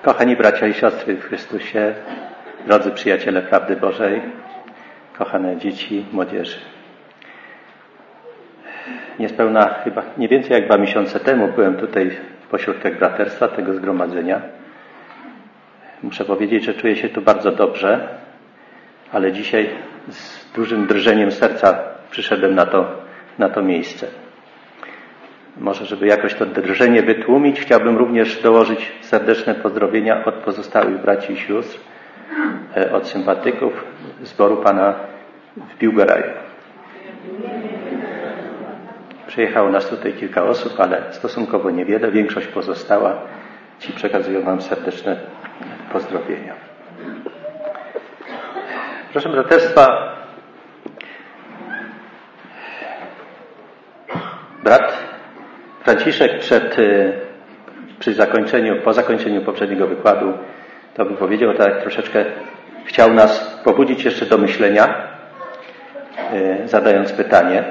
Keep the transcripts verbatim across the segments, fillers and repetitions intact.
Kochani bracia i siostry w Chrystusie, drodzy przyjaciele prawdy Bożej, kochane dzieci, młodzieży. Niespełna chyba nie więcej jak dwa miesiące temu byłem tutaj w ośrodkach braterstwa tego zgromadzenia. Muszę powiedzieć, że czuję się tu bardzo dobrze, ale dzisiaj z dużym drżeniem serca przyszedłem na to, na to miejsce. Może, żeby jakoś to drżenie wytłumić, chciałbym również dołożyć serdeczne pozdrowienia od pozostałych braci i sióstr, od sympatyków zboru Pana w Biłgoraju. Przyjechało nas tutaj kilka osób, ale stosunkowo niewiele, większość pozostała. Ci przekazują Wam serdeczne pozdrowienia. Proszę braterstwa, brat Franciszek przed, przy zakończeniu, po zakończeniu poprzedniego wykładu, to by powiedział tak troszeczkę, chciał nas pobudzić jeszcze do myślenia, zadając pytanie.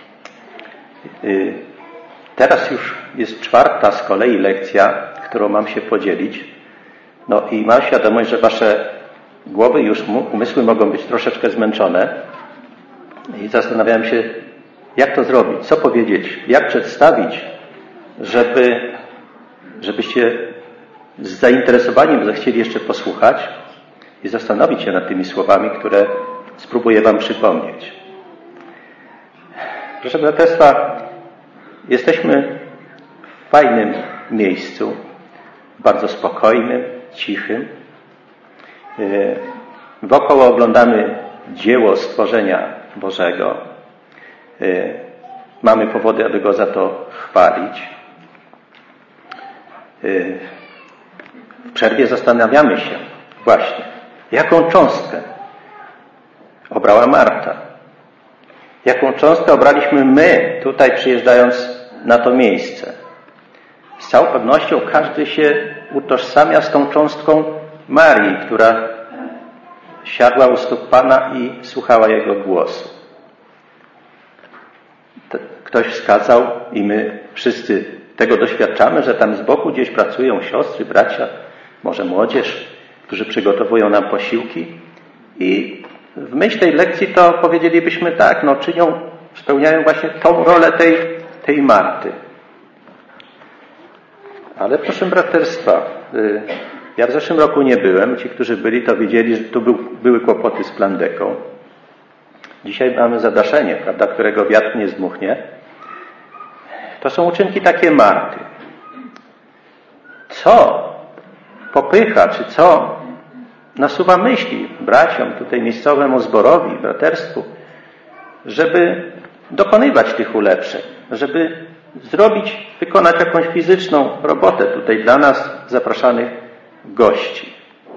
Teraz już jest czwarta z kolei lekcja, którą mam się podzielić. No i mam świadomość, że Wasze głowy już, umysły mogą być troszeczkę zmęczone i zastanawiałem się, jak to zrobić, co powiedzieć, jak przedstawić, żeby, żebyście z zainteresowaniem zechcieli jeszcze posłuchać i zastanowić się nad tymi słowami, które spróbuję Wam przypomnieć. Proszę braterstwa, jesteśmy w fajnym miejscu, bardzo spokojnym, cichym. Wokoło oglądamy dzieło stworzenia Bożego. Mamy powody, aby Go za to chwalić. W przerwie zastanawiamy się właśnie, jaką cząstkę obrała Marta. Jaką cząstkę obraliśmy my, tutaj przyjeżdżając na to miejsce. Z całą pewnością każdy się utożsamia z tą cząstką Marii, która siadła u stóp Pana i słuchała Jego głosu. Ktoś wskazał i my wszyscy tego doświadczamy, że tam z boku gdzieś pracują siostry, bracia, może młodzież, którzy przygotowują nam posiłki i w myśl tej lekcji to powiedzielibyśmy tak, no czynią, spełniają właśnie tą rolę tej, tej Marty. Ale proszę braterstwa, ja w zeszłym roku nie byłem, ci, którzy byli, to wiedzieli, że tu był, były kłopoty z plandeką. Dzisiaj mamy zadaszenie, prawda, którego wiatr nie zdmuchnie. To są uczynki takie Marty. Co popycha, czy co nasuwa myśli braciom, tutaj miejscowemu zborowi, braterstwu, żeby dokonywać tych ulepszeń, żeby zrobić, wykonać jakąś fizyczną robotę tutaj dla nas zapraszanych gości.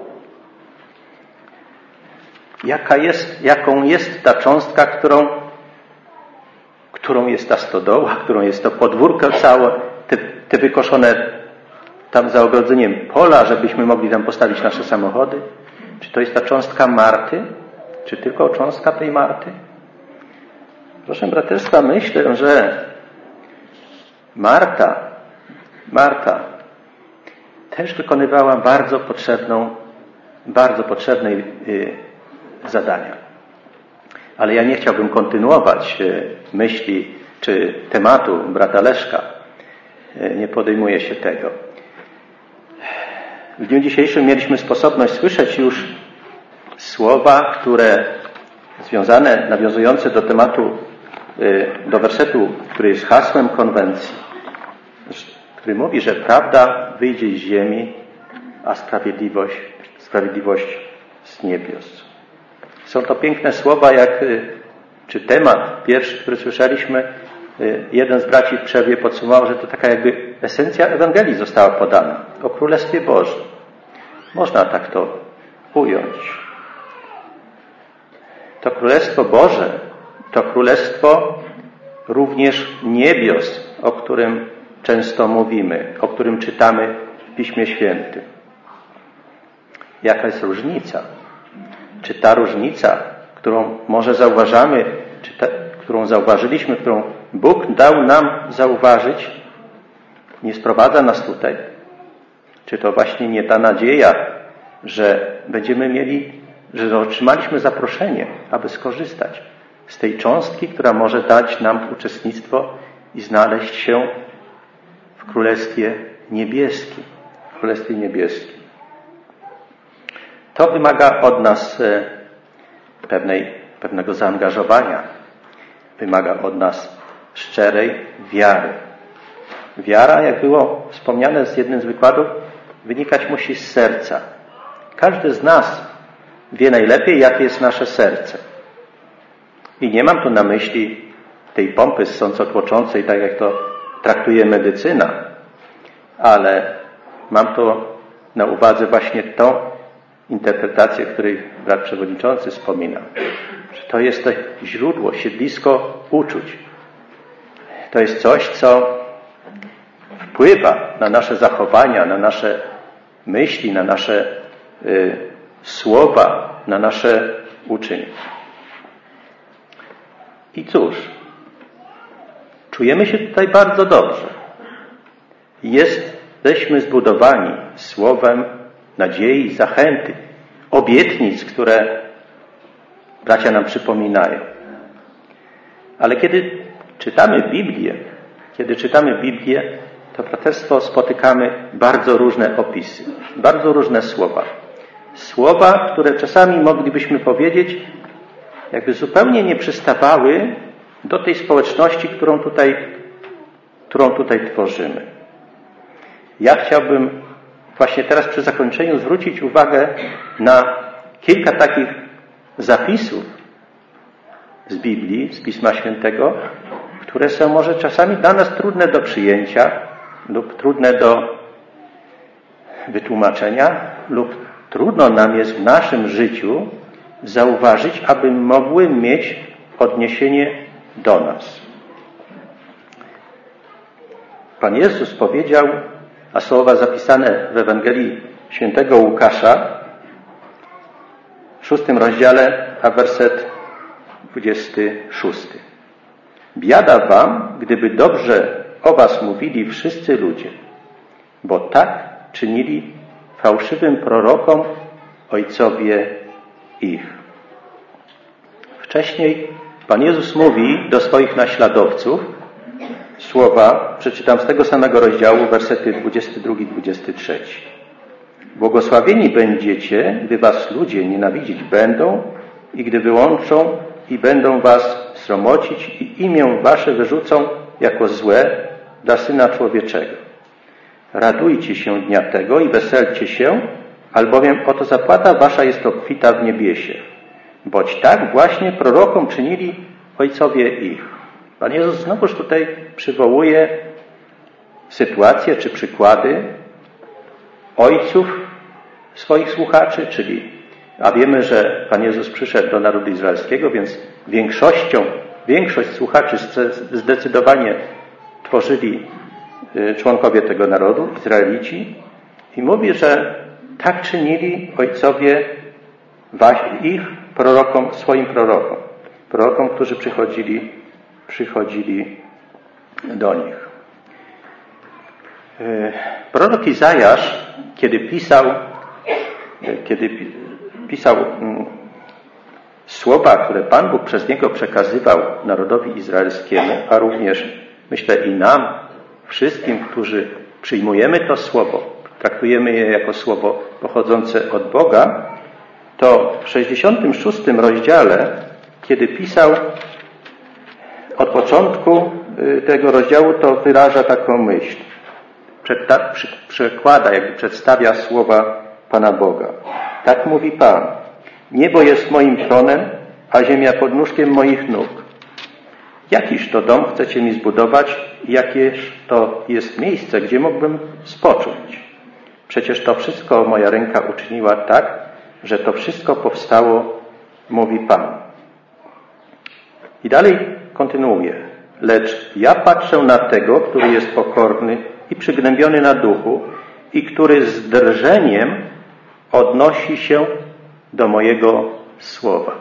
Jaka jest, jaką jest ta cząstka, którą, którą jest ta stodoła, którą jest to podwórko całe, te, te wykoszone tam za ogrodzeniem pola, żebyśmy mogli tam postawić nasze samochody? Czy to jest ta cząstka Marty? Czy tylko cząstka tej Marty? Proszę braterstwa, myślę, że Marta, Marta też wykonywała bardzo potrzebną, bardzo potrzebne yy, zadania. Ale ja nie chciałbym kontynuować yy, myśli czy tematu brata Leszka. Yy, nie podejmuję się tego. W dniu dzisiejszym mieliśmy sposobność słyszeć już słowa, które związane, nawiązujące do tematu, do wersetu, który jest hasłem konwencji, który mówi, że prawda wyjdzie z ziemi, a sprawiedliwość, sprawiedliwość z niebios. Są to piękne słowa, jak, czy temat pierwszy, który słyszeliśmy, jeden z braci w przerwie podsumował, że to taka jakby esencja Ewangelii została podana o Królestwie Bożym. Można tak to ująć. To Królestwo Boże, to Królestwo również niebios, o którym często mówimy, o którym czytamy w Piśmie Świętym. Jaka jest różnica? Czy ta różnica, którą może zauważamy, czy ta, którą zauważyliśmy, którą Bóg dał nam zauważyć, nie sprowadza nas tutaj? Czy to właśnie nie ta nadzieja, że będziemy mieli, że otrzymaliśmy zaproszenie, aby skorzystać z tej cząstki, która może dać nam uczestnictwo i znaleźć się w Królestwie Niebieskim. W Królestwie Niebieskim. To wymaga od nas pewnej, pewnego zaangażowania. Wymaga od nas szczerej wiary. Wiara, jak było wspomniane z jednym z wykładów, wynikać musi z serca. Każdy z nas wie najlepiej, jakie jest nasze serce. I nie mam tu na myśli tej pompy ssąco-tłoczącej, tak jak to traktuje medycyna, ale mam tu na uwadze właśnie tą interpretację, której brat przewodniczący wspominał. Że to jest to źródło, siedlisko uczuć. To jest coś, co wpływa na nasze zachowania, na nasze myśli, na nasze y, słowa, na nasze uczyny. I cóż, czujemy się tutaj bardzo dobrze. Jesteśmy zbudowani słowem nadziei, zachęty, obietnic, które bracia nam przypominają. Ale kiedy czytamy Biblię, kiedy czytamy Biblię, to braterstwo spotykamy bardzo różne opisy, bardzo różne słowa. Słowa, które czasami moglibyśmy powiedzieć, jakby zupełnie nie przystawały do tej społeczności, którą tutaj, którą tutaj tworzymy. Ja chciałbym właśnie teraz przy zakończeniu zwrócić uwagę na kilka takich zapisów z Biblii, z Pisma Świętego, które są może czasami dla nas trudne do przyjęcia lub trudne do wytłumaczenia lub trudno nam jest w naszym życiu zauważyć, aby mogły mieć odniesienie do nas. Pan Jezus powiedział, a słowa zapisane w Ewangelii Świętego Łukasza w szóstym rozdziale, a werset dwudziesty szósty. Biada wam, gdyby dobrze o was mówili wszyscy ludzie, bo tak czynili fałszywym prorokom ojcowie ich. Wcześniej Pan Jezus mówi do swoich naśladowców słowa, przeczytam z tego samego rozdziału, wersety dwudziesty drugi dwudziesty trzeci. Błogosławieni będziecie, gdy was ludzie nienawidzić będą i gdy wyłączą i będą was sromocić i imię wasze wyrzucą jako złe dla Syna Człowieczego. Radujcie się dnia tego i weselcie się, albowiem oto zapłata wasza jest obfita w niebiesie. Boć tak właśnie prorokom czynili ojcowie ich. Pan Jezus znowuż tutaj przywołuje sytuacje czy przykłady ojców swoich słuchaczy, czyli a wiemy, że Pan Jezus przyszedł do narodu izraelskiego, więc większością, większość słuchaczy zdecydowanie tworzyli członkowie tego narodu, Izraelici, i mówi, że tak czynili ojcowie ich prorokom, swoim prorokom, prorokom, którzy przychodzili, przychodzili do nich. Prorok Izajasz, kiedy pisał, kiedy pisał słowa, które Pan Bóg przez niego przekazywał narodowi izraelskiemu, a również, myślę, i nam, wszystkim, którzy przyjmujemy to słowo, traktujemy je jako słowo pochodzące od Boga, to w sześćdziesiątym szóstym rozdziale, kiedy pisał od początku tego rozdziału, to wyraża taką myśl. Przekłada, jakby przedstawia słowa Pana Boga. Tak mówi Pan. Niebo jest moim tronem, a ziemia podnóżkiem moich nóg. Jakiż to dom chcecie mi zbudować i jakież to jest miejsce, gdzie mógłbym spocząć? Przecież to wszystko moja ręka uczyniła tak, że to wszystko powstało, mówi Pan. I dalej kontynuuje. Lecz ja patrzę na tego, który jest pokorny i przygnębiony na duchu i który z drżeniem odnosi się do mojego słowa.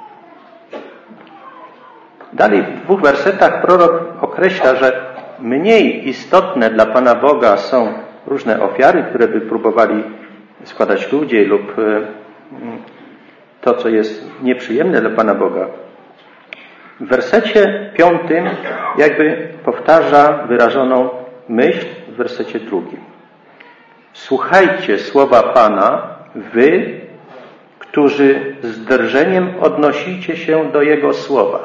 Dalej w dwóch wersetach prorok określa, że mniej istotne dla Pana Boga są różne ofiary, które by próbowali składać ludzie lub to, co jest nieprzyjemne dla Pana Boga. W wersecie piątym jakby powtarza wyrażoną myśl w wersecie drugim. Słuchajcie słowa Pana, wy, którzy z drżeniem odnosicie się do Jego słowa.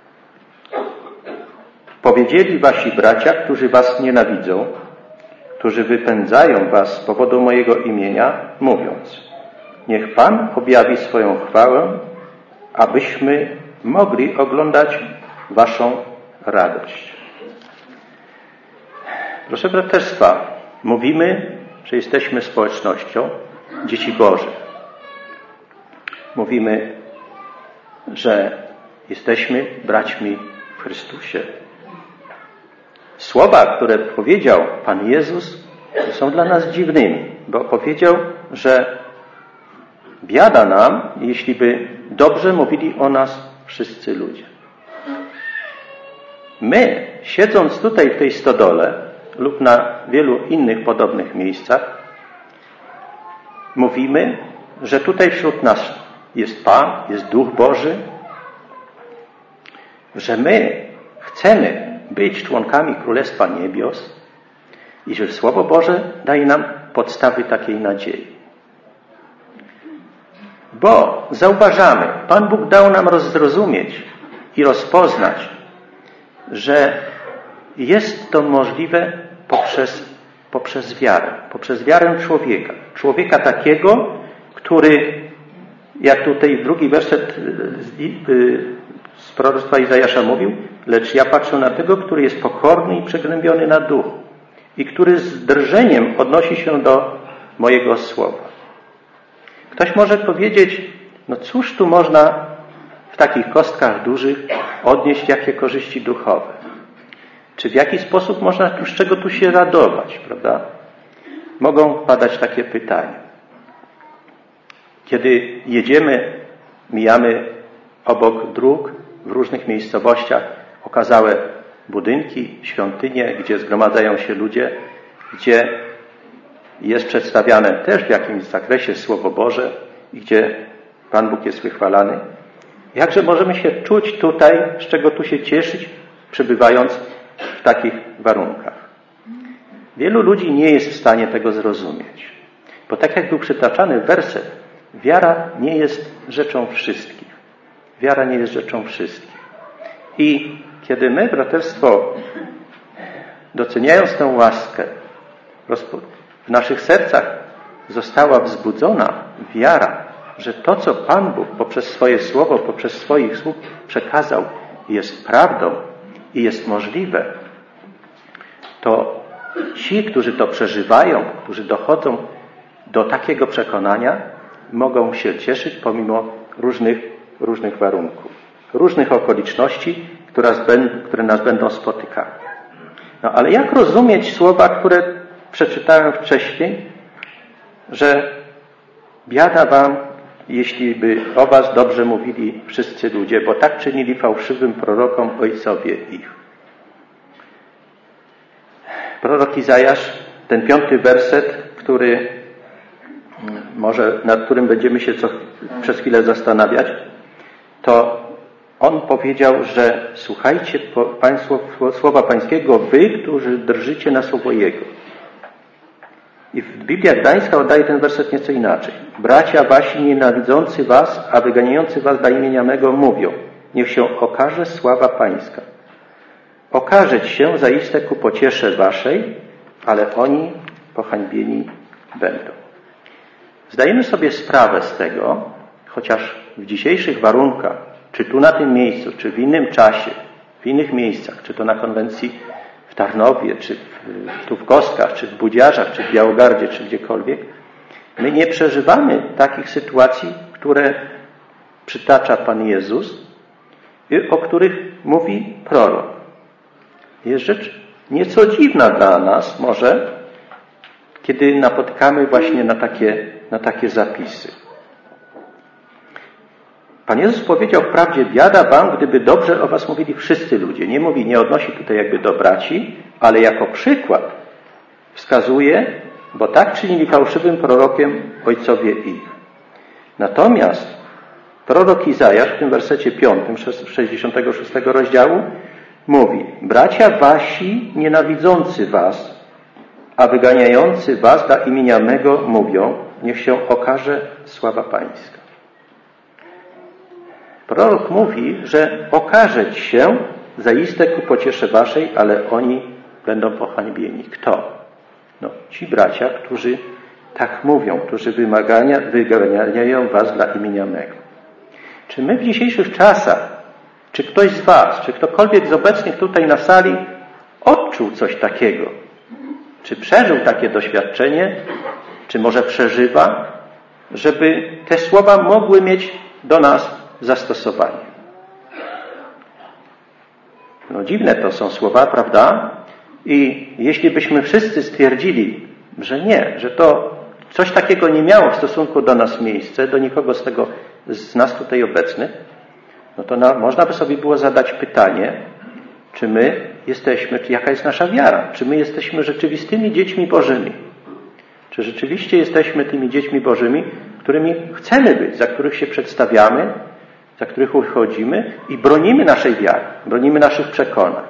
Powiedzieli wasi bracia, którzy was nienawidzą, którzy wypędzają was z powodu mojego imienia, mówiąc: niech Pan objawi swoją chwałę, abyśmy mogli oglądać waszą radość. Proszę braterstwa, mówimy, że jesteśmy społecznością dzieci Bożych. Mówimy, że jesteśmy braćmi w Chrystusie. Słowa, które powiedział Pan Jezus, są dla nas dziwnymi, bo powiedział, że biada nam, jeśli by dobrze mówili o nas wszyscy ludzie. My, siedząc tutaj w tej stodole lub na wielu innych podobnych miejscach, mówimy, że tutaj wśród nas jest Pan, jest Duch Boży, że my chcemy być członkami Królestwa Niebios i że Słowo Boże daje nam podstawy takiej nadziei. Bo zauważamy, Pan Bóg dał nam zrozumieć i rozpoznać, że jest to możliwe poprzez, poprzez wiarę, poprzez wiarę człowieka. Człowieka takiego, który, jak tutaj drugi werset z proroctwa Izajasza mówił, lecz ja patrzę na tego, który jest pokorny i przegnębiony na duchu i który z drżeniem odnosi się do mojego słowa. Ktoś może powiedzieć, no cóż tu można w takich kostkach dużych odnieść jakie korzyści duchowe? Czy w jaki sposób można, z czego tu się radować, prawda? Mogą padać takie pytania. Kiedy jedziemy, mijamy obok dróg w różnych miejscowościach okazałe budynki, świątynie, gdzie zgromadzają się ludzie, gdzie jest przedstawiane też w jakimś zakresie Słowo Boże i gdzie Pan Bóg jest wychwalany. Jakże możemy się czuć tutaj, z czego tu się cieszyć, przebywając w takich warunkach? Wielu ludzi nie jest w stanie tego zrozumieć. Bo tak jak był przytaczany werset, wiara nie jest rzeczą wszystkich. Wiara nie jest rzeczą wszystkich. I kiedy my, braterstwo, doceniając tę łaskę, w naszych sercach została wzbudzona wiara, że to, co Pan Bóg poprzez swoje słowo, poprzez swoich słów przekazał, jest prawdą i jest możliwe, to ci, którzy to przeżywają, którzy dochodzą do takiego przekonania, mogą się cieszyć pomimo różnych, różnych warunków, różnych okoliczności, które nas będą spotykały. No ale jak rozumieć słowa, które przeczytałem wcześniej, że biada wam, jeśli by o was dobrze mówili wszyscy ludzie, bo tak czynili fałszywym prorokom ojcowie ich. Prorok Izajasz, ten piąty werset, który może, nad którym będziemy się co, przez chwilę zastanawiać, to on powiedział, że słuchajcie państwo słowa pańskiego, wy, którzy drżycie na słowo Jego. I Biblia Gdańska oddaje ten werset nieco inaczej. Bracia wasi nienawidzący was, a wyganiający was dla imienia mego mówią, niech się okaże sława pańska. Okażeć się zaiste ku pociesze waszej, ale oni pohańbieni będą. Zdajemy sobie sprawę z tego, chociaż w dzisiejszych warunkach, czy tu na tym miejscu, czy w innym czasie, w innych miejscach, czy to na konwencji w Tarnowie, czy w, tu w Kostkach, czy w Budziarzach, czy w Białogardzie, czy gdziekolwiek, my nie przeżywamy takich sytuacji, które przytacza Pan Jezus i o których mówi prorok. Jest rzecz nieco dziwna dla nas może, kiedy napotykamy właśnie na takie, na takie zapisy. Pan Jezus powiedział wprawdzie, biada wam, gdyby dobrze o was mówili wszyscy ludzie. Nie mówi, nie odnosi tutaj jakby do braci, ale jako przykład wskazuje, bo tak czynili fałszywym prorokiem ojcowie ich. Natomiast prorok Izajasz w tym wersecie piątym, sześćdziesiątego szóstego rozdziału mówi: bracia wasi nienawidzący was, a wyganiający was dla imienia mego mówią, niech się okaże sława pańska. Prorok mówi, że okaże się zaiste ku pociesze waszej, ale oni będą pohańbieni. Kto? No, ci bracia, którzy tak mówią, którzy wymagania, wyganiają was dla imienia mego. Czy my w dzisiejszych czasach, czy ktoś z was, czy ktokolwiek z obecnych tutaj na sali odczuł coś takiego? Czy przeżył takie doświadczenie, czy może przeżywa, żeby te słowa mogły mieć do nas zastosowanie? No dziwne to są słowa, prawda? I jeśli byśmy wszyscy stwierdzili, że nie, że to coś takiego nie miało w stosunku do nas miejsce, do nikogo z tego, z nas tutaj obecnych, no to na, można by sobie było zadać pytanie, czy my jesteśmy, czy jaka jest nasza wiara? Czy my jesteśmy rzeczywistymi dziećmi Bożymi? Czy rzeczywiście jesteśmy tymi dziećmi Bożymi, którymi chcemy być, za których się przedstawiamy, za których uchodzimy i bronimy naszej wiary, bronimy naszych przekonań?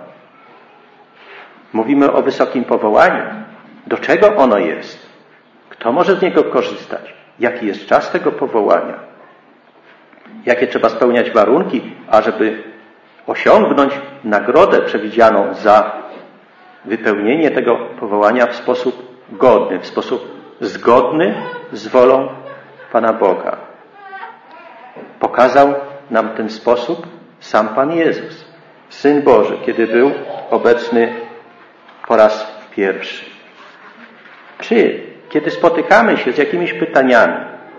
Mówimy o wysokim powołaniu. Do czego ono jest? Kto może z niego korzystać? Jaki jest czas tego powołania? Jakie trzeba spełniać warunki, ażeby osiągnąć nagrodę przewidzianą za wypełnienie tego powołania w sposób godny, w sposób zgodny z wolą Pana Boga. Pokazał nam ten sposób sam Pan Jezus, Syn Boży, kiedy był obecny po raz pierwszy. Czy kiedy spotykamy się z jakimiś pytaniami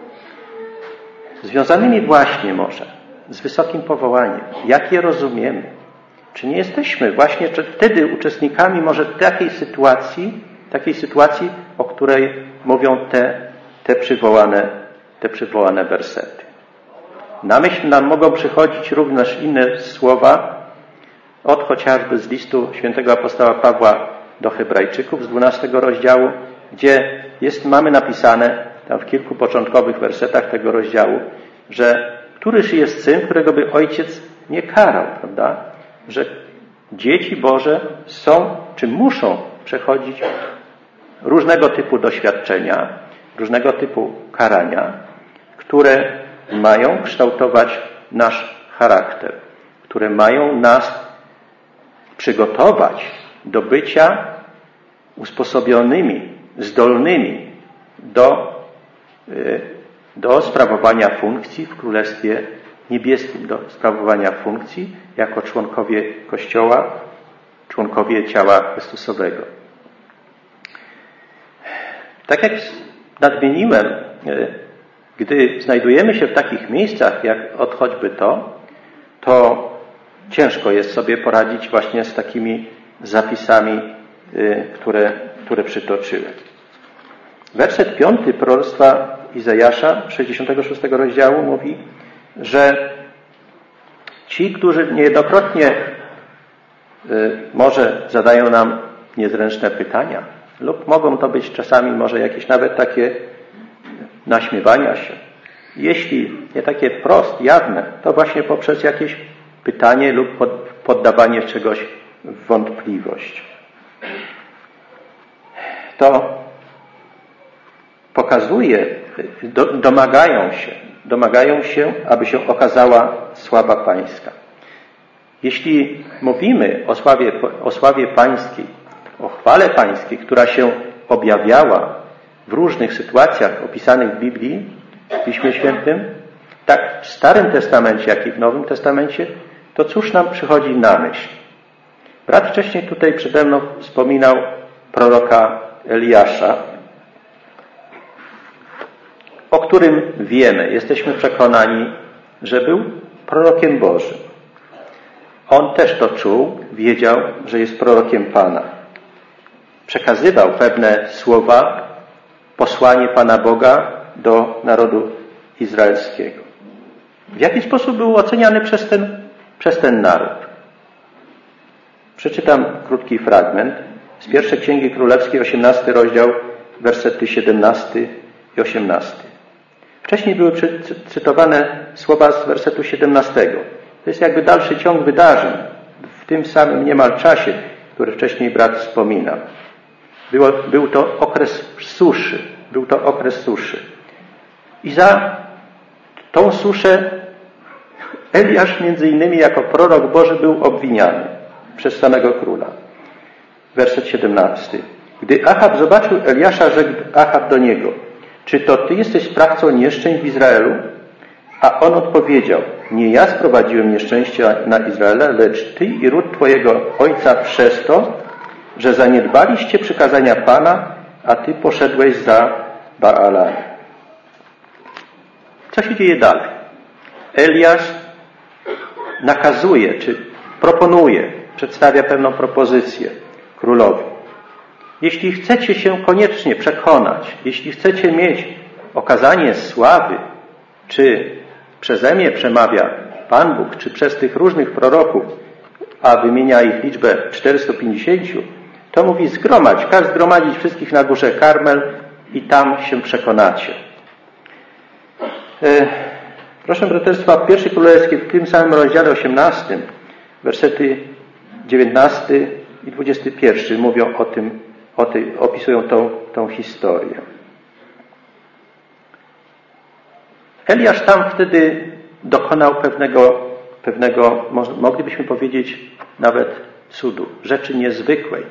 związanymi właśnie może z wysokim powołaniem, jak je rozumiemy, czy nie jesteśmy właśnie wtedy uczestnikami może takiej sytuacji, takiej sytuacji, o której mówią te, te przywołane, te przywołane wersety. Na myśl nam mogą przychodzić również inne słowa, od chociażby z listu świętego apostoła Pawła do Hebrajczyków z dwunastego rozdziału, gdzie jest, mamy napisane tam w kilku początkowych wersetach tego rozdziału, że któryż jest syn, którego by ojciec nie karał, prawda? Że dzieci Boże są, czy muszą przechodzić różnego typu doświadczenia, różnego typu karania, które mają kształtować nasz charakter, które mają nas przygotować do bycia usposobionymi, zdolnymi do, do sprawowania funkcji w Królestwie Niebieskim, do sprawowania funkcji jako członkowie Kościoła, członkowie ciała Chrystusowego. Tak jak nadmieniłem, gdy znajdujemy się w takich miejscach, jak od choćby to, to ciężko jest sobie poradzić właśnie z takimi zapisami, które, które przytoczyłem. Werset piąty proroctwa Izajasza, sześćdziesiątego szóstego rozdziału mówi, że ci, którzy niejednokrotnie może zadają nam niezręczne pytania lub mogą to być czasami może jakieś nawet takie naśmiewania się. Jeśli nie takie wprost, jawne, to właśnie poprzez jakieś pytanie lub poddawanie czegoś w wątpliwość. To pokazuje, do, domagają się, domagają się, aby się okazała sława Pańska. Jeśli mówimy o sławie, o sławie Pańskiej, o chwale Pańskiej, która się objawiała w różnych sytuacjach opisanych w Biblii, w Piśmie Świętym, tak w Starym Testamencie, jak i w Nowym Testamencie, to cóż nam przychodzi na myśl? Brat wcześniej tutaj przede mną wspominał proroka Eliasza, o którym wiemy, jesteśmy przekonani, że był prorokiem Bożym. On też to czuł, wiedział, że jest prorokiem Pana. Przekazywał pewne słowa, posłanie Pana Boga do narodu izraelskiego. W jaki sposób był oceniany przez ten, przez ten naród? Przeczytam krótki fragment z pierwszej Księgi Królewskiej, osiemnasty rozdział, wersety siedemnasty i osiemnasty. Wcześniej były cytowane słowa z wersetu siedemnastego. To jest jakby dalszy ciąg wydarzeń w tym samym niemal czasie, który wcześniej brat wspominał. Było, był to okres suszy. Był to okres suszy. I za tą suszę Eliasz między innymi jako prorok Boży był obwiniany przez samego króla. Werset siedemnasty. Gdy Achab zobaczył Eliasza, rzekł Achab do niego: czy to ty jesteś sprawcą nieszczęść w Izraelu? A on odpowiedział: nie ja sprowadziłem nieszczęścia na Izraela, lecz ty i ród twojego ojca przez to, że zaniedbaliście przykazania Pana, a ty poszedłeś za Baalami. Co się dzieje dalej? Eliasz nakazuje, czy proponuje, przedstawia pewną propozycję królowi. Jeśli chcecie się koniecznie przekonać, jeśli chcecie mieć okazanie sławy, czy przeze mnie przemawia Pan Bóg, czy przez tych różnych proroków, a wymienia ich liczbę czterysta pięćdziesiąt, to mówi: zgromadź, każ zgromadzić wszystkich na górze Karmel i tam się przekonacie. E, proszę braterstwa, w pierwszej Królewskiej, w tym samym rozdziale osiemnastym, wersety dziewiętnasty i dwudziesty pierwszy mówią o tym, o tej, opisują tą, tą historię. Eliasz tam wtedy dokonał pewnego, pewnego, moglibyśmy powiedzieć nawet cudu, rzeczy niezwykłej.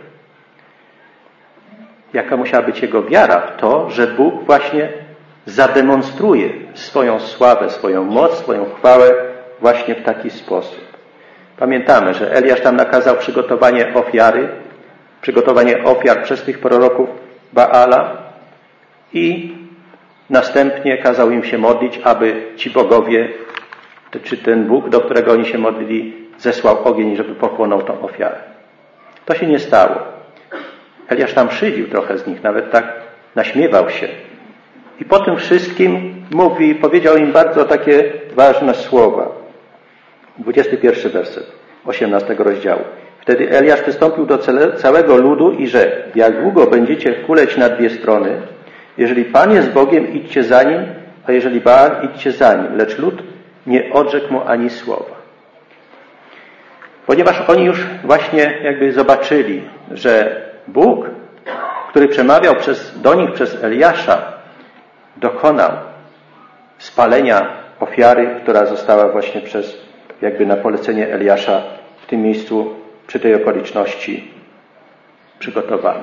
Jaka musiała być jego wiara w to, że Bóg właśnie zademonstruje swoją sławę, swoją moc, swoją chwałę właśnie w taki sposób. Pamiętamy, że Eliasz tam nakazał przygotowanie ofiary, przygotowanie ofiar przez tych proroków Baala i następnie kazał im się modlić, aby ci bogowie, czy ten Bóg, do którego oni się modlili, zesłał ogień, żeby pochłonął tą ofiarę. To się nie stało. Eliasz tam szydził trochę z nich, nawet tak naśmiewał się. I po tym wszystkim mówi, powiedział im bardzo takie ważne słowa. dwudziesty pierwszy werset osiemnastego rozdziału. Wtedy Eliasz przystąpił do całego ludu i rzekł: jak długo będziecie kuleć na dwie strony? Jeżeli Pan jest Bogiem, idźcie za Nim, a jeżeli Baal, idźcie za Nim. Lecz lud nie odrzekł mu ani słowa. Ponieważ oni już właśnie jakby zobaczyli, że Bóg, który przemawiał przez, do nich przez Eliasza, dokonał spalenia ofiary, która została właśnie przez, jakby na polecenie Eliasza w tym miejscu, przy tej okoliczności przygotowana.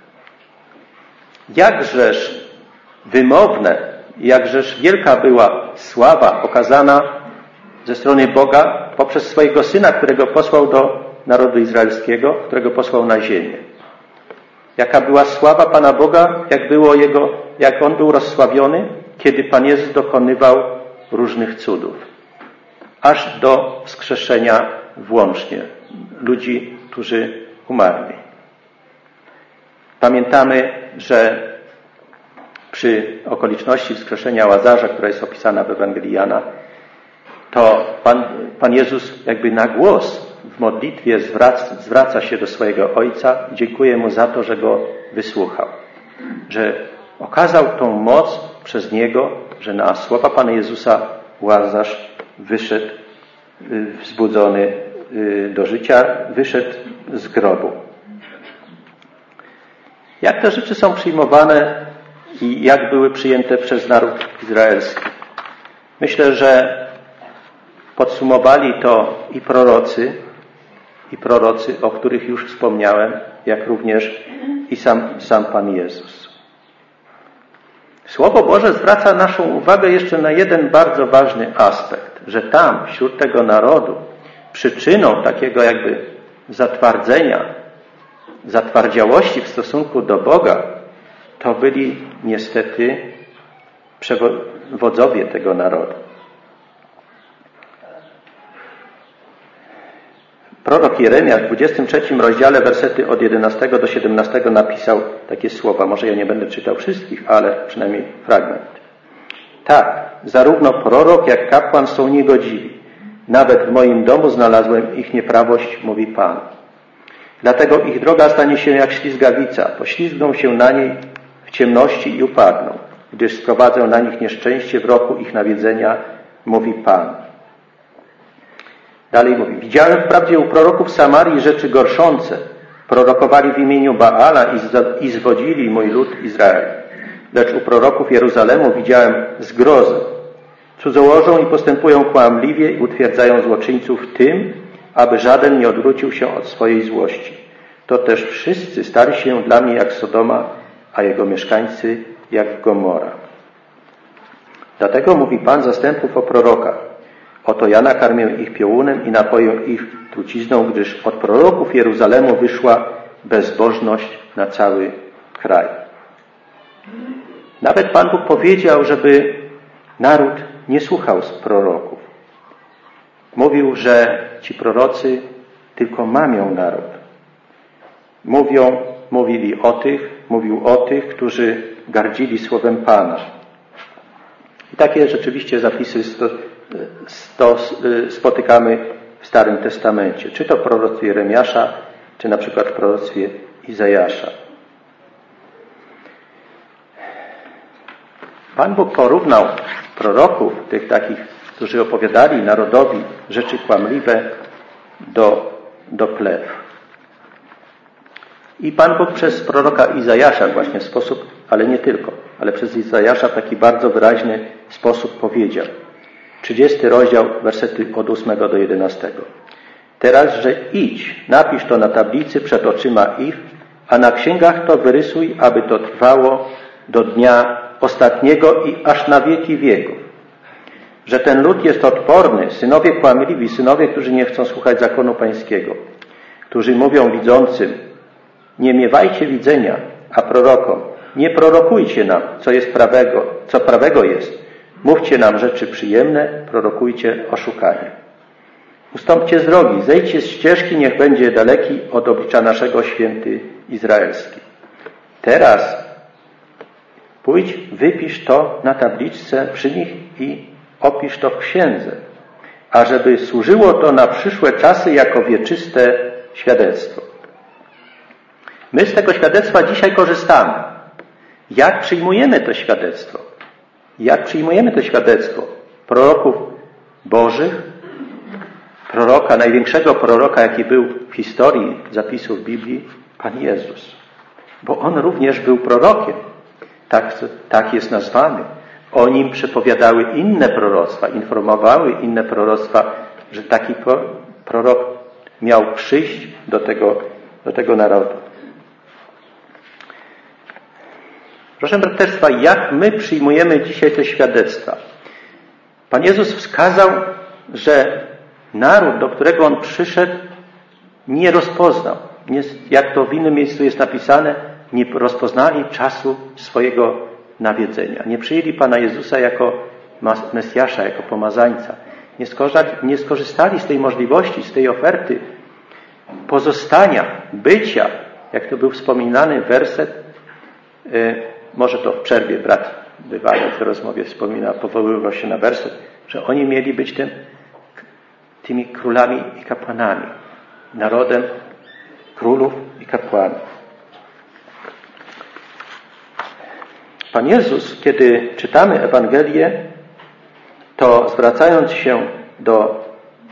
Jakżeż wymowne, jakżeż wielka była sława okazana ze strony Boga poprzez swojego Syna, którego posłał do narodu izraelskiego, którego posłał na ziemię. Jaka była sława Pana Boga, jak było Jego, jak On był rozsławiony, kiedy Pan Jezus dokonywał różnych cudów. Aż do wskrzeszenia włącznie ludzi, którzy umarli. Pamiętamy, że przy okoliczności wskrzeszenia Łazarza, która jest opisana w Ewangelii Jana, to Pan, Pan Jezus jakby na głos w modlitwie zwraca, zwraca się do swojego Ojca i dziękuję Mu za to, że Go wysłuchał. Że okazał tą moc przez Niego, że na słowa Pana Jezusa Łazarz wyszedł wzbudzony do życia, wyszedł z grobu. Jak te rzeczy są przyjmowane i jak były przyjęte przez naród izraelski? Myślę, że podsumowali to i prorocy, i prorocy, o których już wspomniałem, jak również i sam, sam Pan Jezus. Słowo Boże zwraca naszą uwagę jeszcze na jeden bardzo ważny aspekt, że tam, wśród tego narodu, przyczyną takiego jakby zatwardzenia, zatwardziałości w stosunku do Boga, to byli niestety przewodzowie tego narodu. Prorok Jeremiasz w dwudziestym trzecim rozdziale wersety od jedenastego do siedemnastego napisał takie słowa. Może ja nie będę czytał wszystkich, ale przynajmniej fragment. Tak, zarówno prorok, jak kapłan są niegodziwi. Nawet w moim domu znalazłem ich nieprawość, mówi Pan. Dlatego ich droga stanie się jak ślizgawica, poślizgną się na niej w ciemności i upadną, gdyż sprowadzę na nich nieszczęście w roku ich nawiedzenia, mówi Pan. Dalej mówi, widziałem wprawdzie u proroków Samarii rzeczy gorszące, prorokowali w imieniu Baala i zwodzili mój lud Izrael. Lecz u proroków Jeruzalemu widziałem zgrozę. Cudzołożą i postępują kłamliwie i utwierdzają złoczyńców tym, aby żaden nie odwrócił się od swojej złości. To też wszyscy stali się dla mnie jak Sodoma, a jego mieszkańcy jak Gomora. Dlatego mówi Pan zastępów o prorokach. Oto ja nakarmię ich piołunem i napoję ich trucizną, gdyż od proroków Jeruzalemu wyszła bezbożność na cały kraj. Nawet Pan Bóg powiedział, żeby naród nie słuchał z proroków. Mówił, że ci prorocy tylko mamią naród. Mówią, mówili o tych, mówił o tych, którzy gardzili słowem Pana. I takie rzeczywiście zapisy sto, sto, spotykamy w Starym Testamencie. Czy to w proroctwie Jeremiasza, czy na przykład w proroctwie Izajasza. Pan Bóg porównał proroków, tych takich, którzy opowiadali narodowi rzeczy kłamliwe, do, do plew. I Pan Bóg przez proroka Izajasza właśnie w sposób, ale nie tylko, ale przez Izajasza w taki bardzo wyraźny sposób powiedział. trzydziesty rozdział, wersety od ósmego do jedenastego. Teraz, że idź, napisz to na tablicy przed oczyma ich, a na księgach to wyrysuj, aby to trwało do dnia ostatniego i aż na wieki wieków. Że ten lud jest odporny, synowie kłamliwi, synowie, którzy nie chcą słuchać zakonu pańskiego, którzy mówią widzącym, nie miewajcie widzenia, a prorokom, nie prorokujcie nam, co jest prawego, co prawego jest. Mówcie nam rzeczy przyjemne, prorokujcie oszukanie. Ustąpcie z drogi, zejdźcie z ścieżki, niech będzie daleki od oblicza naszego święty izraelski. Teraz pójdź, wypisz to na tabliczce przy nich i opisz to w księdze, ażeby służyło to na przyszłe czasy jako wieczyste świadectwo. My z tego świadectwa dzisiaj korzystamy. Jak przyjmujemy to świadectwo? Jak przyjmujemy to świadectwo proroków bożych, proroka, największego proroka, jaki był w historii zapisów Biblii, Pan Jezus. Bo On również był prorokiem. Tak, tak jest nazwany. O Nim przepowiadały inne proroctwa, informowały inne proroctwa, że taki prorok miał przyjść do tego, do tego narodu. Proszę braterstwa, jak my przyjmujemy dzisiaj te świadectwa? Pan Jezus wskazał, że naród, do którego On przyszedł, nie rozpoznał. Nie, jak to w innym miejscu jest napisane, nie rozpoznali czasu swojego nawiedzenia. Nie przyjęli Pana Jezusa jako Mesjasza, jako pomazańca. Nie skorzystali, nie skorzystali z tej możliwości, z tej oferty pozostania, bycia, jak to był wspominany werset, yy, może to w przerwie brat bywając w rozmowie wspomina, powoływał się na werset, że oni mieli być tym, tymi królami i kapłanami, narodem królów i kapłanów. Pan Jezus, kiedy czytamy Ewangelię, to zwracając się do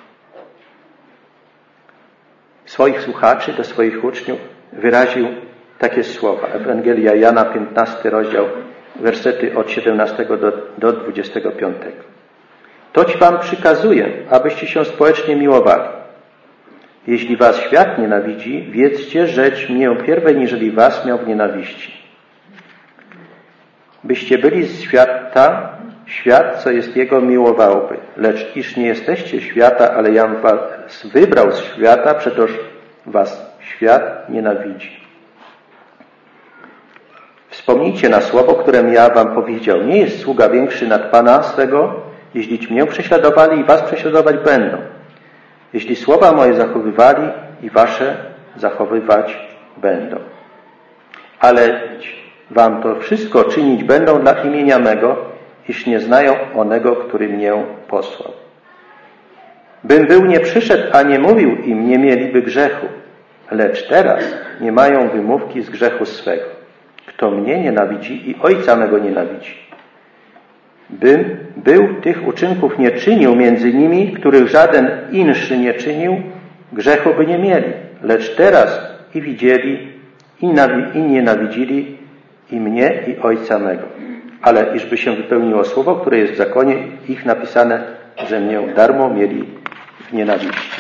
swoich słuchaczy, do swoich uczniów, wyraził takie słowa. Ewangelia Jana, piętnasty rozdział, wersety od siedemnastego do, do dwudziestego piątego. Toć wam przykazuję, abyście się społecznie miłowali. Jeśli was świat nienawidzi, wiedzcie, żeć mnie pierwej, niżeli was miał w nienawiści. Byście byli z świata, świat, co jest jego, miłowałby. Lecz iż nie jesteście świata, ale jam was wybrał z świata, przetoż was świat nienawidzi. Wspomnijcie na słowo, którym ja wam powiedział. Nie jest sługa większy nad Pana swego, jeśli mnie prześladowali i was prześladować będą. Jeśli słowa moje zachowywali i wasze zachowywać będą. Ale wam to wszystko czynić będą dla imienia mego, iż nie znają onego, który mnie posłał. Bym był nie przyszedł, a nie mówił im, nie mieliby grzechu. lecz teraz nie mają wymówki z grzechu swego. Kto mnie nienawidzi i Ojca mego nienawidzi. Bym był tych uczynków nie czynił między nimi, których żaden inszy nie czynił, grzechu by nie mieli. Lecz teraz i widzieli, i, nawi- i nienawidzili i mnie, i Ojca mego. Ale iżby się wypełniło słowo, które jest w zakonie ich napisane, że mnie darmo mieli w nienawiści.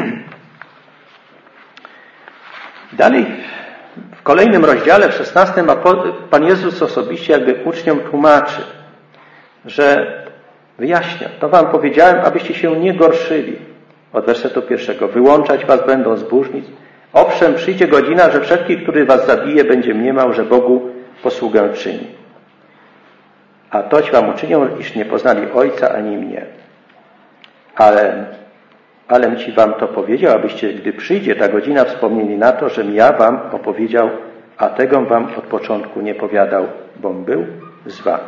Dalej w kolejnym rozdziale, w szesnastym, Pan Jezus osobiście jakby uczniom tłumaczy, że wyjaśnia, to wam powiedziałem, abyście się nie gorszyli. Od wersetu pierwszego. Wyłączać was będą z bóżnic. Owszem, przyjdzie godzina, że wszelki, który was zabije, będzie mniemał, że Bogu posługę czyni. A toć wam uczynią, iż nie poznali Ojca ani mnie. Ale, alem ci wam to powiedział, abyście, gdy przyjdzie ta godzina, wspomnieli na to, żem ja wam opowiedział, a tego wam od początku nie powiadał, bom był z wami.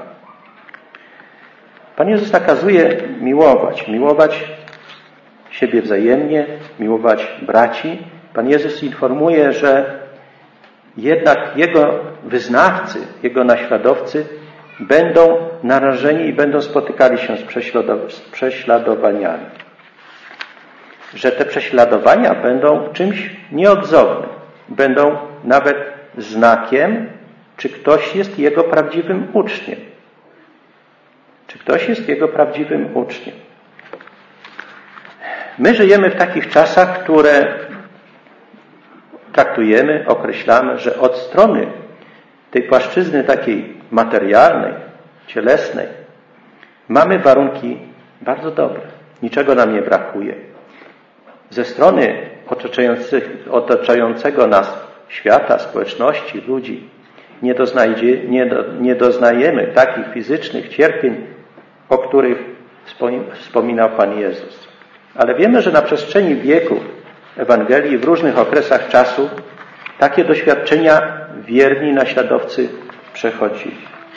Pan Jezus nakazuje miłować, miłować siebie wzajemnie, miłować braci. Pan Jezus informuje, że jednak Jego wyznawcy, Jego naśladowcy będą narażeni i będą spotykali się z prześladowaniami. Że te prześladowania będą czymś nieodzownym. Będą nawet znakiem, czy ktoś jest Jego prawdziwym uczniem. Czy ktoś jest Jego prawdziwym uczniem. My żyjemy w takich czasach, które traktujemy, określamy, że od strony tej płaszczyzny takiej materialnej, cielesnej mamy warunki bardzo dobre. Niczego nam nie brakuje. Ze strony otaczającego nas świata, społeczności, ludzi nie, doznajdzie, nie, do, nie doznajemy takich fizycznych cierpień, o których wspominał Pan Jezus. Ale wiemy, że na przestrzeni wieków Ewangelii w różnych okresach czasu takie doświadczenia wierni naśladowcy przechodzili.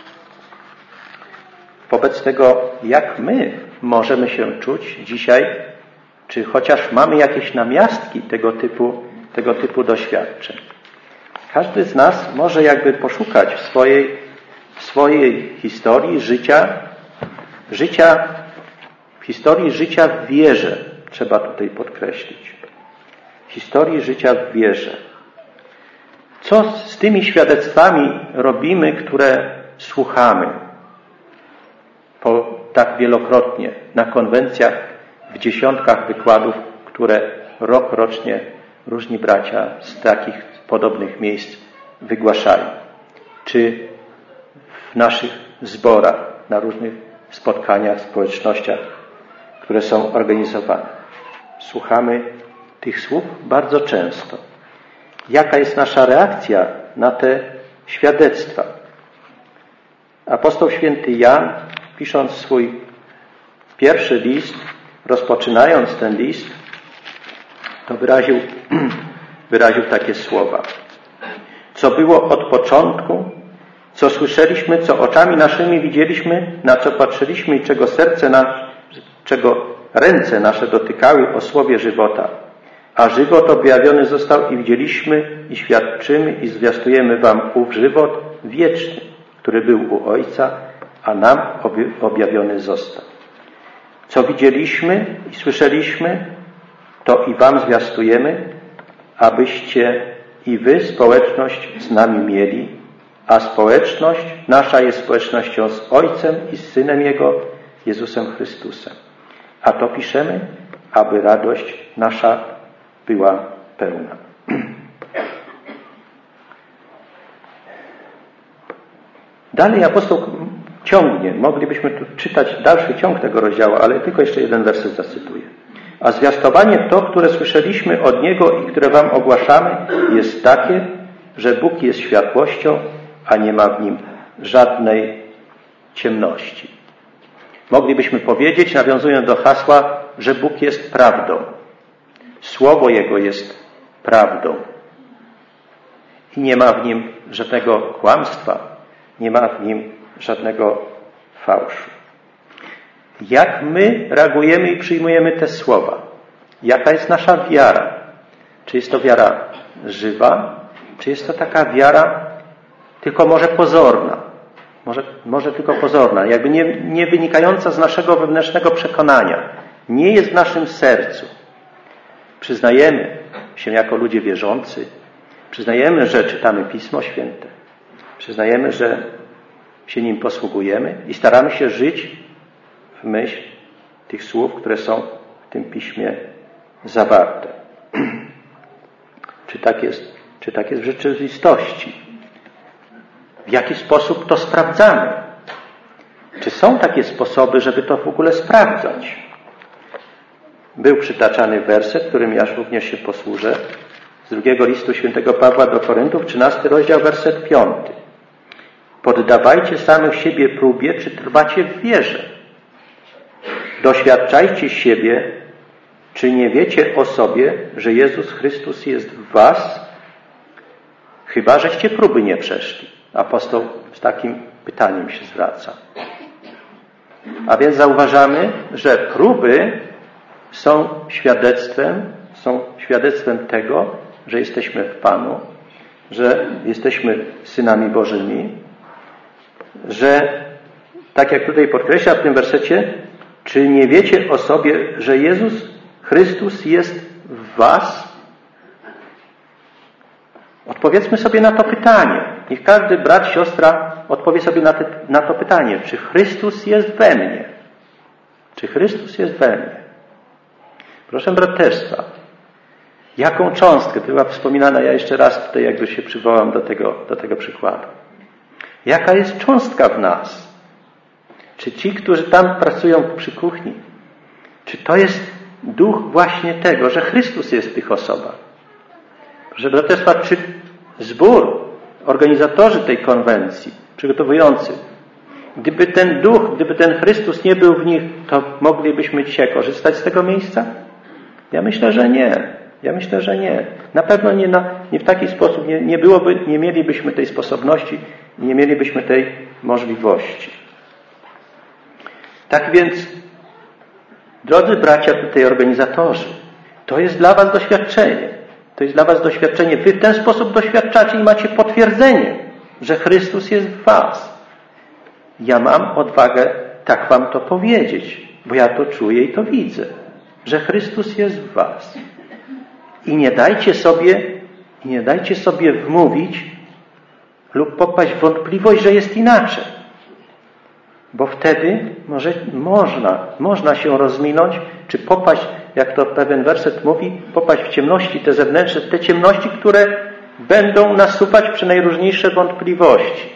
Wobec tego, jak my możemy się czuć dzisiaj, czy chociaż mamy jakieś namiastki tego typu, tego typu doświadczeń. Każdy z nas może jakby poszukać w swojej, w swojej historii życia, życia, w historii życia w wierze, trzeba tutaj podkreślić. W historii życia w wierze. Co z tymi świadectwami robimy, które słuchamy po, tak wielokrotnie na konwencjach, w dziesiątkach wykładów, które rok rocznie różni bracia z takich podobnych miejsc wygłaszają. Czy w naszych zborach, na różnych spotkaniach, społecznościach, które są organizowane. Słuchamy tych słów bardzo często. Jaka jest nasza reakcja na te świadectwa? Apostoł święty Jan, pisząc swój pierwszy list, rozpoczynając ten list, to wyraził, wyraził takie słowa. Co było od początku, co słyszeliśmy, co oczami naszymi widzieliśmy, na co patrzyliśmy i czego serce nasze, czego ręce nasze dotykały o słowie żywota. A żywot objawiony został i widzieliśmy i świadczymy i zwiastujemy wam ów żywot wieczny, który był u Ojca, a nam objawiony został. Co widzieliśmy i słyszeliśmy, to i wam zwiastujemy, abyście i wy społeczność z nami mieli, a społeczność nasza jest społecznością z Ojcem i z Synem Jego, Jezusem Chrystusem. A to piszemy, aby radość nasza była pełna. Dalej apostoł ciągnie. Moglibyśmy tu czytać dalszy ciąg tego rozdziału, ale tylko jeszcze jeden werset zacytuję. A zwiastowanie to, które słyszeliśmy od Niego i które wam ogłaszamy, jest takie, że Bóg jest światłością, a nie ma w Nim żadnej ciemności. Moglibyśmy powiedzieć, nawiązując do hasła, że Bóg jest prawdą. Słowo Jego jest prawdą. I nie ma w Nim żadnego kłamstwa, nie ma w Nim żadnego fałszu. Jak my reagujemy i przyjmujemy te słowa? Jaka jest nasza wiara? Czy jest to wiara żywa, czy jest to taka wiara tylko może pozorna, może, może tylko pozorna, jakby nie, nie wynikająca z naszego wewnętrznego przekonania, nie jest w naszym sercu. Przyznajemy się jako ludzie wierzący, przyznajemy, że czytamy Pismo Święte, przyznajemy, że się nim posługujemy i staramy się żyć w myśl tych słów, które są w tym Piśmie zawarte. Czy tak jest, czy tak jest w rzeczywistości? W jaki sposób to sprawdzamy? Czy są takie sposoby, żeby to w ogóle sprawdzać? Był przytaczany werset, którym ja również się posłużę, z drugiego listu świętego Pawła do Koryntów, trzynasty rozdział, werset piąty. Poddawajcie samych siebie próbie, czy trwacie w wierze. Doświadczajcie siebie, czy nie wiecie o sobie, że Jezus Chrystus jest w was, chyba żeście próby nie przeszli. Apostoł z takim pytaniem się zwraca. A więc zauważamy, że próby są świadectwem, są świadectwem tego, że jesteśmy w Panu, że jesteśmy synami Bożymi, że tak jak tutaj podkreśla w tym wersecie, czy nie wiecie o sobie, że Jezus Chrystus jest w was? Odpowiedzmy sobie na to pytanie. Niech każdy brat, siostra odpowie sobie na, te, na to pytanie. Czy Chrystus jest we mnie? Czy Chrystus jest we mnie? Proszę braterstwa, jaką cząstkę, była wspominana, ja jeszcze raz tutaj jakby się przywołam do tego, do tego przykładu. Jaka jest cząstka w nas? Czy ci, którzy tam pracują przy kuchni, czy to jest duch właśnie tego, że Chrystus jest w tych osobach? Proszę braterstwa, czy zbór, organizatorzy tej konwencji, przygotowujący, gdyby ten duch, gdyby ten Chrystus nie był w nich, to moglibyśmy dzisiaj korzystać z tego miejsca? Ja myślę, że nie. Ja myślę, że nie. Na pewno nie, na, nie w taki sposób, nie, nie byłoby, nie mielibyśmy tej sposobności, nie mielibyśmy tej możliwości. Tak więc, drodzy bracia tutaj organizatorzy, to jest dla was doświadczenie. To jest dla was doświadczenie. Wy w ten sposób doświadczacie i macie potwierdzenie, że Chrystus jest w was. Ja mam odwagę tak wam to powiedzieć, bo ja to czuję i to widzę, że Chrystus jest w was. I nie dajcie sobie, i nie dajcie sobie wmówić lub popaść w wątpliwość, że jest inaczej. Bo wtedy może, można, można się rozminąć, czy popaść, jak to pewien werset mówi, popaść w ciemności te zewnętrzne, te ciemności, które będą nasuwać przy najróżniejsze wątpliwości,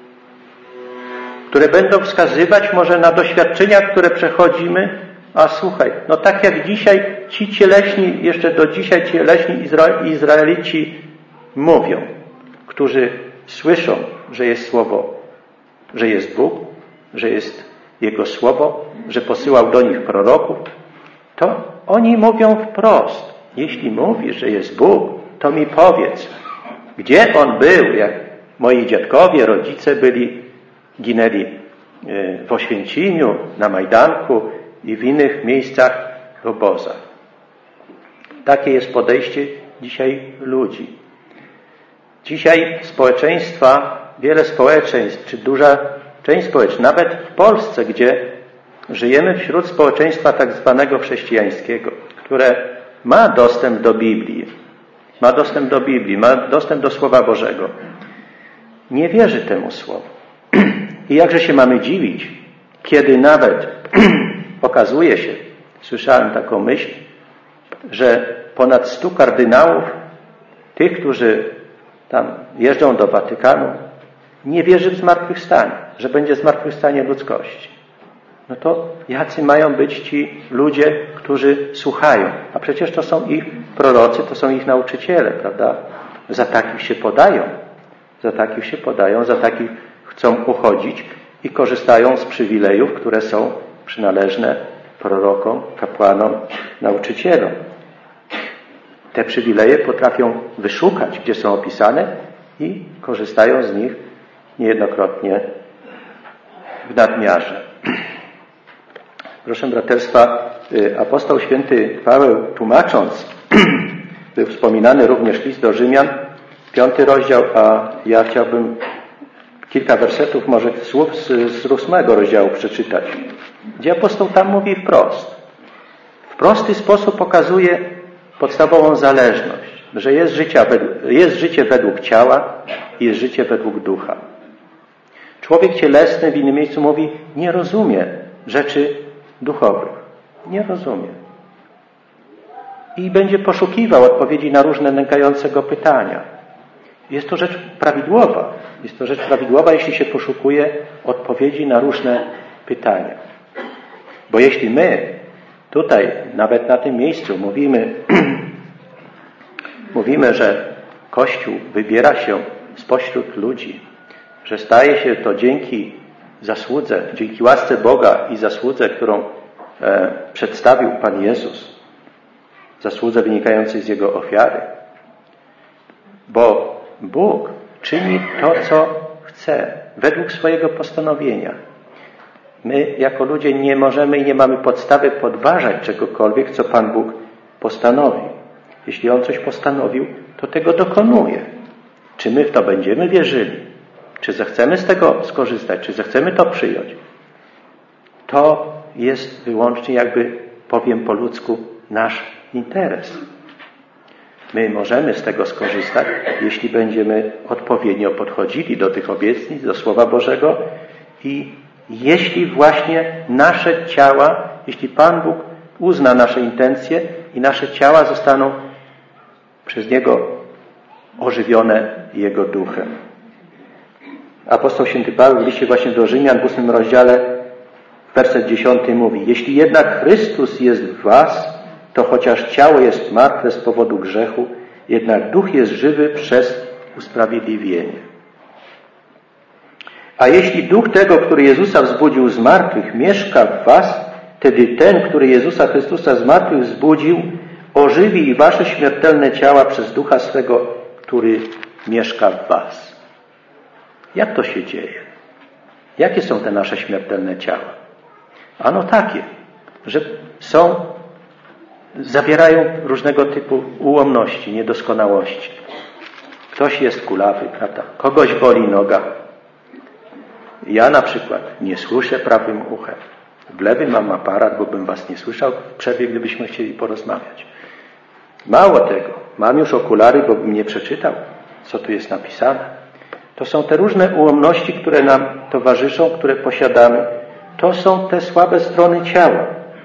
które będą wskazywać może na doświadczenia, które przechodzimy. A słuchaj, no tak jak dzisiaj ci cieleśni, jeszcze do dzisiaj cieleśni Izra- Izraelici mówią, którzy słyszą, że jest Słowo, że jest Bóg, że jest Jego Słowo, że posyłał do nich proroków, to oni mówią wprost. Jeśli mówisz, że jest Bóg, to mi powiedz, gdzie On był, jak moi dziadkowie, rodzice byli, ginęli w Oświęcimiu, na Majdanku i w innych miejscach w obozach. Takie jest podejście dzisiaj ludzi. Dzisiaj społeczeństwa, wiele społeczeństw, czy duża część społeczeństw, nawet w Polsce, gdzie żyjemy wśród społeczeństwa tak zwanego chrześcijańskiego, które ma dostęp do Biblii, ma dostęp do Biblii, ma dostęp do Słowa Bożego, nie wierzy temu Słowu. I jakże się mamy dziwić, kiedy nawet okazuje się, słyszałem taką myśl, że ponad stu kardynałów, tych, którzy tam jeżdżą do Watykanu, nie wierzy w zmartwychwstanie, że będzie zmartwychwstanie ludzkości. No to jacy mają być ci ludzie, którzy słuchają? A przecież to są ich prorocy, to są ich nauczyciele, prawda? Za takich się podają. Za takich się podają, za takich chcą uchodzić i korzystają z przywilejów, które są przynależne prorokom, kapłanom, nauczycielom. Te przywileje potrafią wyszukać, gdzie są opisane i korzystają z nich niejednokrotnie w nadmiarze. Proszę braterstwa, apostoł święty Paweł, tłumacząc Był wspominany również list do Rzymian, piąty rozdział, a ja chciałbym kilka wersetów, może słów z, z ósmego rozdziału przeczytać, gdzie apostoł tam mówi wprost. W prosty sposób pokazuje podstawową zależność, że jest, życia, jest życie według ciała i jest życie według ducha. Człowiek cielesny, w innym miejscu mówi, nie rozumie rzeczy duchowych. Nie rozumie. I będzie poszukiwał odpowiedzi na różne nękające go pytania. Jest to rzecz prawidłowa. Jest to rzecz prawidłowa, jeśli się poszukuje odpowiedzi na różne pytania. Bo jeśli my tutaj, nawet na tym miejscu mówimy, mówimy, że Kościół wybiera się spośród ludzi, że staje się to dzięki zasłudze, dzięki łasce Boga i zasłudze, którą e, przedstawił Pan Jezus, zasłudze wynikającej z Jego ofiary. Bo Bóg czyni to, co chce, według swojego postanowienia. My, jako ludzie, nie możemy i nie mamy podstawy podważać czegokolwiek, co Pan Bóg postanowił. Jeśli On coś postanowił, to tego dokonuje. Czy my w to będziemy wierzyli? Czy zechcemy z tego skorzystać? Czy zechcemy to przyjąć? To jest wyłącznie, jakby powiem po ludzku, nasz interes. My możemy z tego skorzystać, jeśli będziemy odpowiednio podchodzili do tych obietnic, do Słowa Bożego i jeśli właśnie nasze ciała, jeśli Pan Bóg uzna nasze intencje i nasze ciała zostaną przez Niego ożywione Jego duchem. Apostoł święty Paweł w liście właśnie do Rzymian w ósmym rozdziale, werset dziesiąty mówi: jeśli jednak Chrystus jest w was, to chociaż ciało jest martwe z powodu grzechu, jednak duch jest żywy przez usprawiedliwienie. A jeśli duch tego, który Jezusa wzbudził z martwych, mieszka w was, wtedy ten, który Jezusa Chrystusa z martwych wzbudził, ożywi i wasze śmiertelne ciała przez ducha swego, który mieszka w was. Jak to się dzieje? Jakie są te nasze śmiertelne ciała? Ano takie, że są, zawierają różnego typu ułomności, niedoskonałości. Ktoś jest kulawy, prawda? Kogoś boli noga. Ja na przykład nie słyszę prawym uchem. W lewym mam aparat, bo bym was nie słyszał w przerwie, gdybyśmy chcieli porozmawiać. Mało tego, mam już okulary, bo bym nie przeczytał, co tu jest napisane. To są te różne ułomności, które nam towarzyszą, które posiadamy. To są te słabe strony ciała.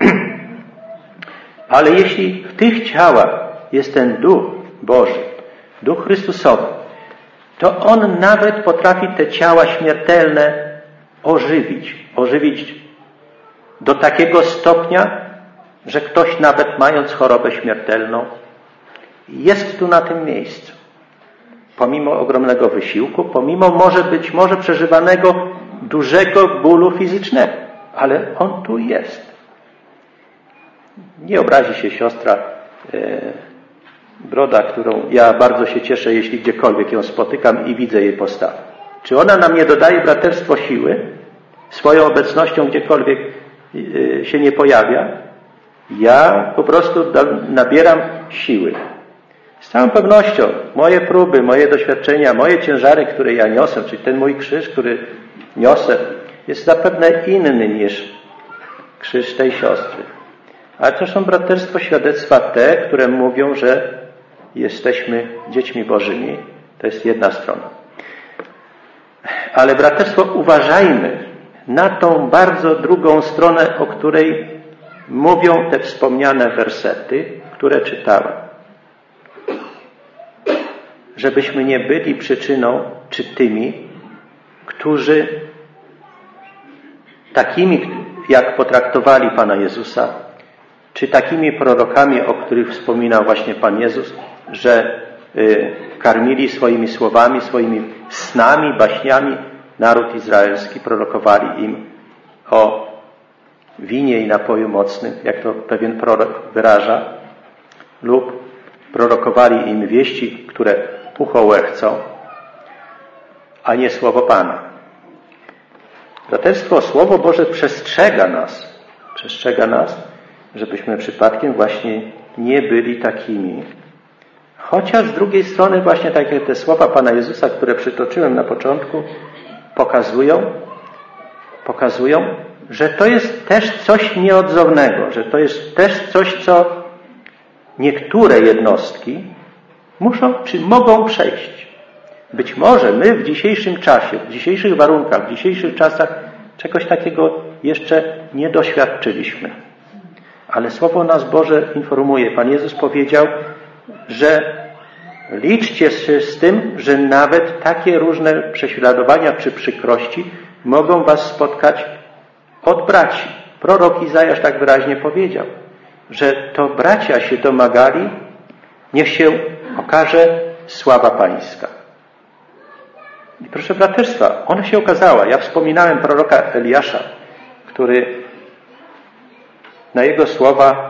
Ale jeśli w tych ciałach jest ten Duch Boży, Duch Chrystusowy, to On nawet potrafi te ciała śmiertelne ożywić. Ożywić do takiego stopnia, że ktoś nawet mając chorobę śmiertelną, jest tu na tym miejscu. Pomimo ogromnego wysiłku, pomimo może być może przeżywanego dużego bólu fizycznego, ale on tu jest. Nie obrazi się siostra e, Broda, którą ja bardzo się cieszę, jeśli gdziekolwiek ją spotykam i widzę jej postawę. Czy ona nam nie dodaje, braterstwo, siły? Swoją obecnością gdziekolwiek e, się nie pojawia? Ja po prostu nabieram siły. Z całą pewnością moje próby, moje doświadczenia, moje ciężary, które ja niosę, czyli ten mój krzyż, który niosę, jest zapewne inny niż krzyż tej siostry. Ale to są, braterstwo, świadectwa te, które mówią, że jesteśmy dziećmi Bożymi. To jest jedna strona. Ale, braterstwo, uważajmy na tą bardzo drugą stronę, o której mówią te wspomniane wersety, które czytałem. Żebyśmy nie byli przyczyną, czy tymi, którzy takimi, jak potraktowali Pana Jezusa, czy takimi prorokami, o których wspominał właśnie Pan Jezus, że y, karmili swoimi słowami, swoimi snami, baśniami naród izraelski, prorokowali im o winie i napoju mocnym, jak to pewien prorok wyraża, lub prorokowali im wieści, które ucho łechcą, a nie Słowo Pana. Braterstwo, Słowo Boże przestrzega nas, przestrzega nas, żebyśmy przypadkiem właśnie nie byli takimi, Chociaż z drugiej strony właśnie takie te słowa Pana Jezusa, które przytoczyłem na początku, pokazują, pokazują, że to jest też coś nieodzownego, że to jest też coś, co niektóre jednostki muszą czy mogą przejść. Być może my w dzisiejszym czasie, w dzisiejszych warunkach, w dzisiejszych czasach czegoś takiego jeszcze nie doświadczyliśmy. Ale Słowo nas Boże informuje. Pan Jezus powiedział, że liczcie się z tym, że nawet takie różne prześladowania czy przykrości mogą was spotkać od braci. Prorok Izajasz tak wyraźnie powiedział, że to bracia się domagali, niech się okaże sława Pańska. I proszę braterstwa, ona się okazała. Ja wspominałem proroka Eliasza, który na jego słowa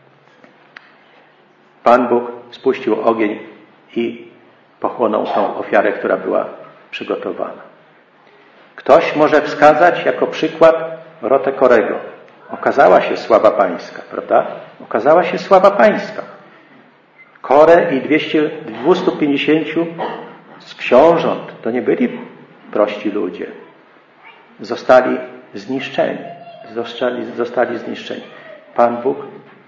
Pan Bóg spuścił ogień i pochłonął tą ofiarę, która była przygotowana. Ktoś może wskazać jako przykład Rotę Korego. Okazała się sława Pańska, prawda? Okazała się sława Pańska. Korę i dwieście, dwieście pięćdziesiąt z książąt, to nie byli prości ludzie. Zostali zniszczeni. Zostali, zostali zniszczeni. Pan Bóg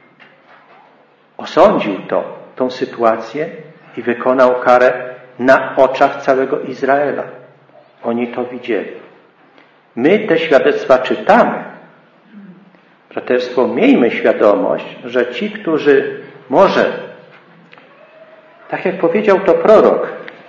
osądził to, tą sytuację i wykonał karę na oczach całego Izraela. Oni to widzieli. My te świadectwa czytamy. Braterstwo, miejmy świadomość, że ci, którzy może, tak jak powiedział to prorok,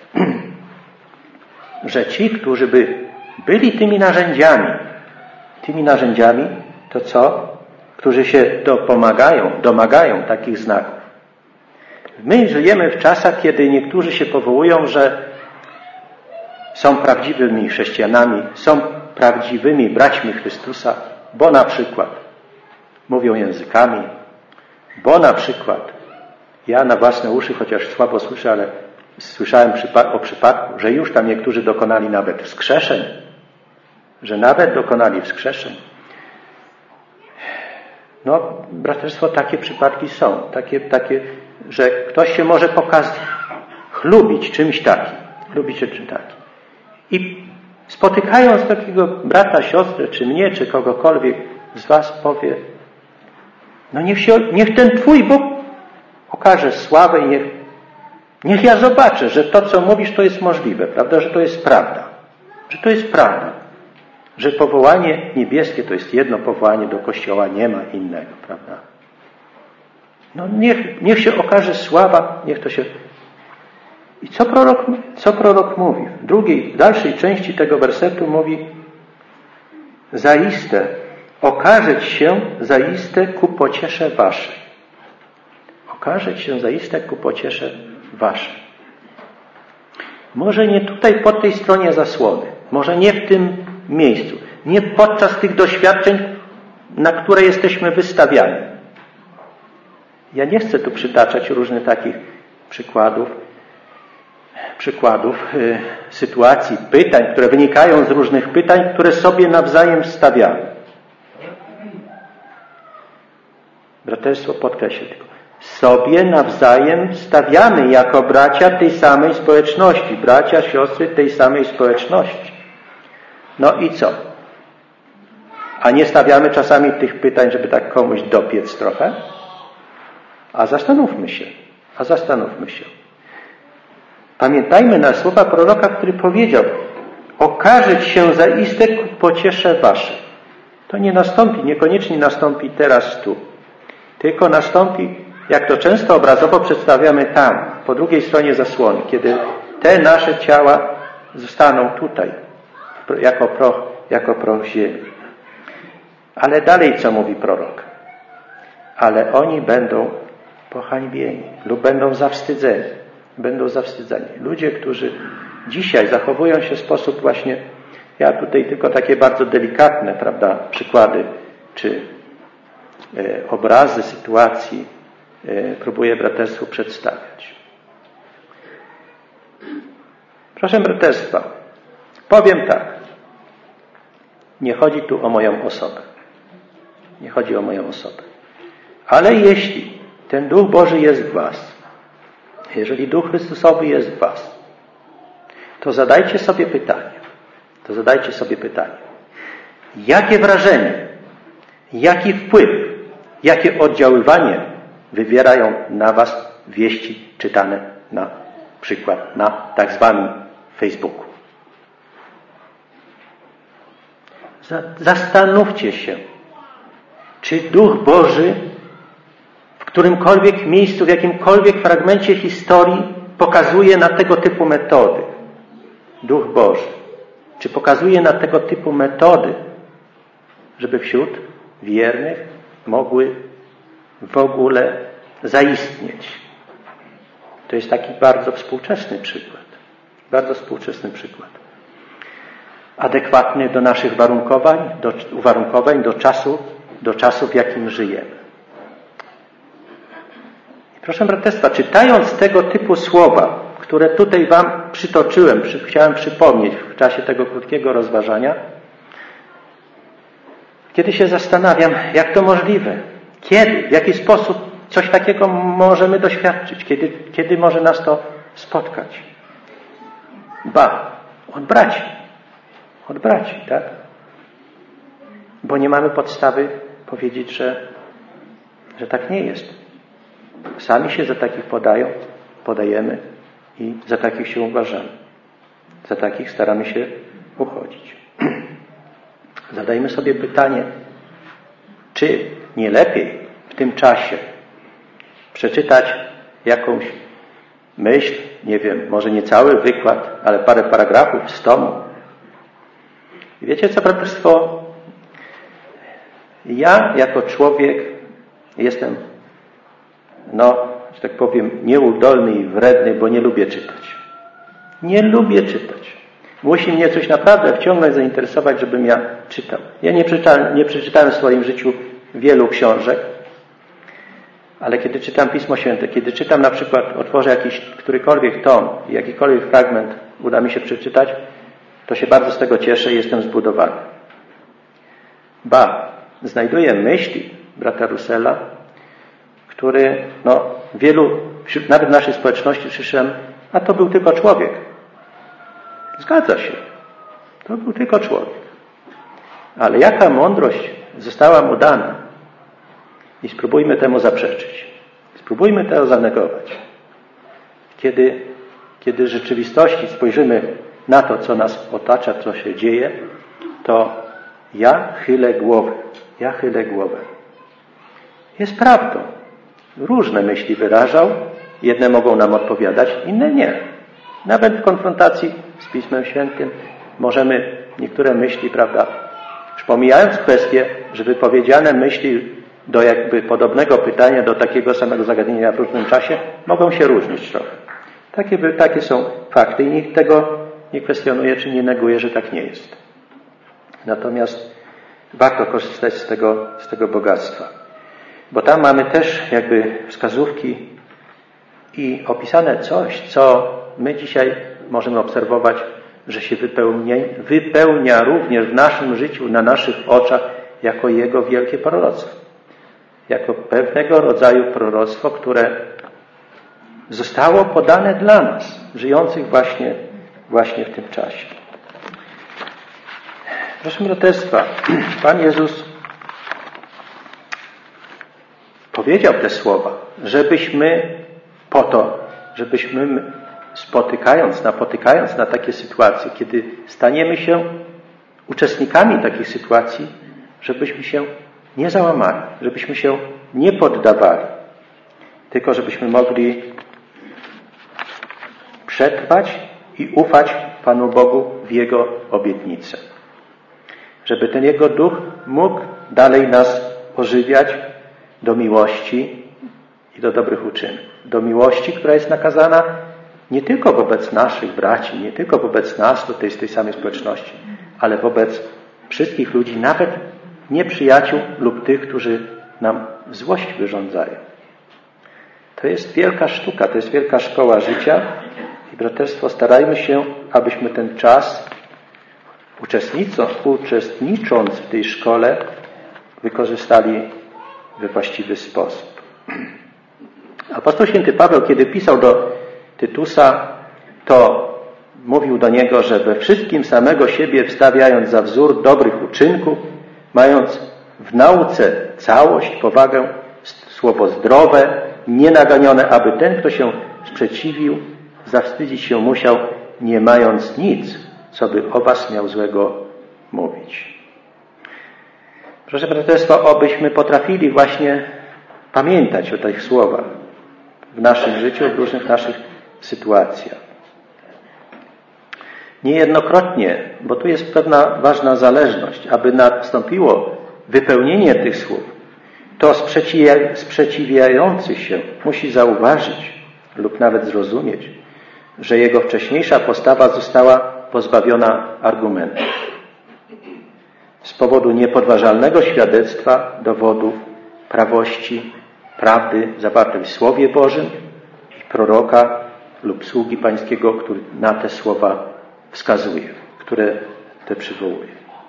że ci, którzy by byli tymi narzędziami, tymi narzędziami, to co? Którzy się dopomagają, domagają takich znaków. My żyjemy w czasach, kiedy niektórzy się powołują, że są prawdziwymi chrześcijanami, są prawdziwymi braćmi Chrystusa, bo na przykład mówią językami, bo na przykład ja na własne uszy, chociaż słabo słyszę, ale słyszałem o przypadku, że już tam niektórzy dokonali nawet wskrzeszeń, że nawet dokonali wskrzeszeń. No, braterstwo, takie przypadki są. Takie, takie, że ktoś się może pokazać, chlubić czymś takim. Chlubić się czymś takim. I spotykając takiego brata, siostrę, czy mnie, czy kogokolwiek z was powie, no niech, się, niech ten Twój Bóg okaże sławę i niech, niech ja zobaczę, że to, co mówisz, to jest możliwe, prawda? Że to jest prawda. Że to jest prawda. Że powołanie niebieskie to jest jedno powołanie do Kościoła, nie ma innego, prawda? No niech, niech się okaże sława, niech to się... I co prorok, co prorok mówi? W drugiej, w dalszej części tego wersetu mówi: zaiste, okaże się zaiste ku pociesze waszej. Okaże się zaiste ku pociesze waszej. Może nie tutaj po tej stronie zasłony, może nie w tym miejscu, nie podczas tych doświadczeń, na które jesteśmy wystawiani. Ja nie chcę tu przytaczać różnych takich przykładów, przykładów y, sytuacji, pytań, które wynikają z różnych pytań, które sobie nawzajem stawiamy. Braterstwo, podkreślę tylko. Sobie nawzajem stawiamy jako bracia tej samej społeczności, bracia, siostry tej samej społeczności. No i co? A nie stawiamy czasami tych pytań, żeby tak komuś dopiec trochę? A zastanówmy się, a zastanówmy się. Pamiętajmy na słowa proroka, który powiedział: okaże się zaiste ku pociesze waszej. To nie nastąpi, niekoniecznie nastąpi teraz tu. Tylko nastąpi, jak to często obrazowo przedstawiamy tam, po drugiej stronie zasłony, kiedy te nasze ciała zostaną tutaj, jako proch, jako proch ziemi. Ale dalej co mówi prorok? Ale oni będą pohańbieni lub będą zawstydzeni. Będą zawstydzeni. Ludzie, którzy dzisiaj zachowują się w sposób właśnie, ja tutaj tylko takie bardzo delikatne, prawda, przykłady, czy e, obrazy sytuacji e, próbuję braterstwu przedstawiać. Proszę braterstwa, powiem tak. Nie chodzi tu o moją osobę. Nie chodzi o moją osobę. Ale jeśli ten Duch Boży jest w was, Jeżeli Duch Chrystusowy jest w was, to zadajcie sobie pytanie, to zadajcie sobie pytanie, jakie wrażenie, jaki wpływ, jakie oddziaływanie wywierają na was wieści czytane na przykład na tak zwanym Facebooku. Zastanówcie się, czy Duch Boży w którymkolwiek miejscu, w jakimkolwiek fragmencie historii pokazuje na tego typu metody. Duch Boży. Czy pokazuje na tego typu metody, żeby wśród wiernych mogły w ogóle zaistnieć. To jest taki bardzo współczesny przykład. Bardzo współczesny przykład. Adekwatny do naszych warunkowań, do uwarunkowań, do czasu, do czasu, w jakim żyjemy. I proszę braterstwa, czytając tego typu słowa, które tutaj wam przytoczyłem, przy, chciałem przypomnieć w czasie tego krótkiego rozważania, kiedy się zastanawiam, jak to możliwe, kiedy, w jaki sposób coś takiego możemy doświadczyć, kiedy, kiedy może nas to spotkać. Ba, od braci, od braci, tak? Bo nie mamy podstawy powiedzieć, że, że tak nie jest. Sami się za takich podają, podajemy i za takich się uważamy. Za takich staramy się uchodzić. Zadajmy sobie pytanie, czy nie lepiej w tym czasie przeczytać jakąś myśl, nie wiem, może nie cały wykład, ale parę paragrafów z tomu. I wiecie co, braterstwo? Ja jako człowiek jestem, no, że tak powiem, nieudolny i wredny, bo nie lubię czytać. Nie lubię czytać. Musi mnie coś naprawdę wciągnąć, zainteresować, żebym ja czytał. Ja nie przeczytałem, nie przeczytałem w swoim życiu wielu książek, ale kiedy czytam Pismo Święte, kiedy czytam na przykład, otworzę jakiś którykolwiek tom, jakikolwiek fragment uda mi się przeczytać, to się bardzo z tego cieszę i jestem zbudowany. Ba, znajduję myśli brata Russella, który, no, wielu, wśród, nawet w naszej społeczności słyszałem, a to był tylko człowiek. Zgadza się. To był tylko człowiek. Ale jaka mądrość została mu dana? I spróbujmy temu zaprzeczyć. Spróbujmy to zanegować. Kiedy, kiedy w rzeczywistości spojrzymy na to, co nas otacza, co się dzieje, to ja chylę głowę. Ja chylę głowę. Jest prawdą. Różne myśli wyrażał. Jedne mogą nam odpowiadać, inne nie. Nawet w konfrontacji z Pismem Świętym możemy niektóre myśli, prawda, już pomijając kwestię, że wypowiedziane myśli do jakby podobnego pytania, do takiego samego zagadnienia w różnym czasie, mogą się różnić trochę. Takie, takie są fakty i nikt tego nie kwestionuje, czy nie neguje, że tak nie jest. Natomiast warto korzystać z tego, z tego bogactwa. Bo tam mamy też jakby wskazówki i opisane coś, co my dzisiaj możemy obserwować, że się wypełnia, wypełnia również w naszym życiu, na naszych oczach, jako Jego wielkie proroctwo. Jako pewnego rodzaju proroctwo, które zostało podane dla nas, żyjących właśnie, właśnie w tym czasie. Proszę braterstwa, Pan Jezus powiedział te słowa, żebyśmy po to, żebyśmy spotykając, napotykając na takie sytuacje, kiedy staniemy się uczestnikami takich sytuacji, żebyśmy się nie załamali, żebyśmy się nie poddawali, tylko żebyśmy mogli przetrwać i ufać Panu Bogu w Jego obietnicę. Żeby ten Jego Duch mógł dalej nas ożywiać do miłości i do dobrych uczynków. Do miłości, która jest nakazana nie tylko wobec naszych braci, nie tylko wobec nas tutaj z tej samej społeczności, ale wobec wszystkich ludzi, nawet nieprzyjaciół lub tych, którzy nam złość wyrządzają. To jest wielka sztuka, to jest wielka szkoła życia i braterstwo, starajmy się, abyśmy ten czas uczestnicząc w tej szkole wykorzystali we właściwy sposób. Apostoł święty Paweł, kiedy pisał do Tytusa, to mówił do niego, że we wszystkim samego siebie wstawiając za wzór dobrych uczynków, mając w nauce całość, powagę, słowo zdrowe, nienaganione, aby ten, kto się sprzeciwił, zawstydzić się musiał, nie mając nic, co by o was miał złego mówić. Proszę braterstwa, obyśmy potrafili właśnie pamiętać o tych słowach w naszym życiu, w różnych naszych sytuacjach. Niejednokrotnie, bo tu jest pewna ważna zależność, aby nastąpiło wypełnienie tych słów, to sprzeciwiający się musi zauważyć lub nawet zrozumieć, że jego wcześniejsza postawa została pozbawiona argumentów. Z powodu niepodważalnego świadectwa, dowodów, prawości, prawdy zawartej w Słowie Bożym i proroka lub sługi Pańskiego, który na te słowa wskazuje, które te przywołuje.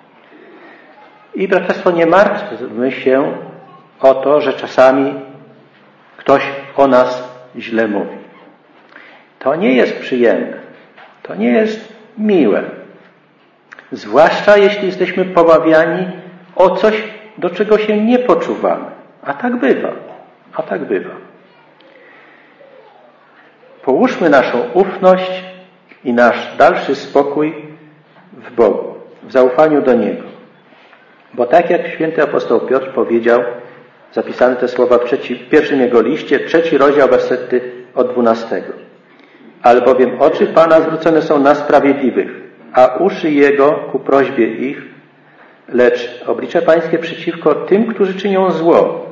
I braterstwo, nie martwmy się o to, że czasami ktoś o nas źle mówi. To nie jest przyjemne. To nie jest miłe. Zwłaszcza jeśli jesteśmy pobawiani o coś, do czego się nie poczuwamy. A tak bywa. A tak bywa. Połóżmy naszą ufność i nasz dalszy spokój w Bogu, w zaufaniu do Niego. Bo tak jak święty apostoł Piotr powiedział, zapisane te słowa w, trzeci, w pierwszym jego liście, trzeci rozdział, wersety od dwunastego. Albowiem oczy Pana zwrócone są na sprawiedliwych, a uszy Jego ku prośbie ich, lecz oblicze Pańskie przeciwko tym, którzy czynią zło.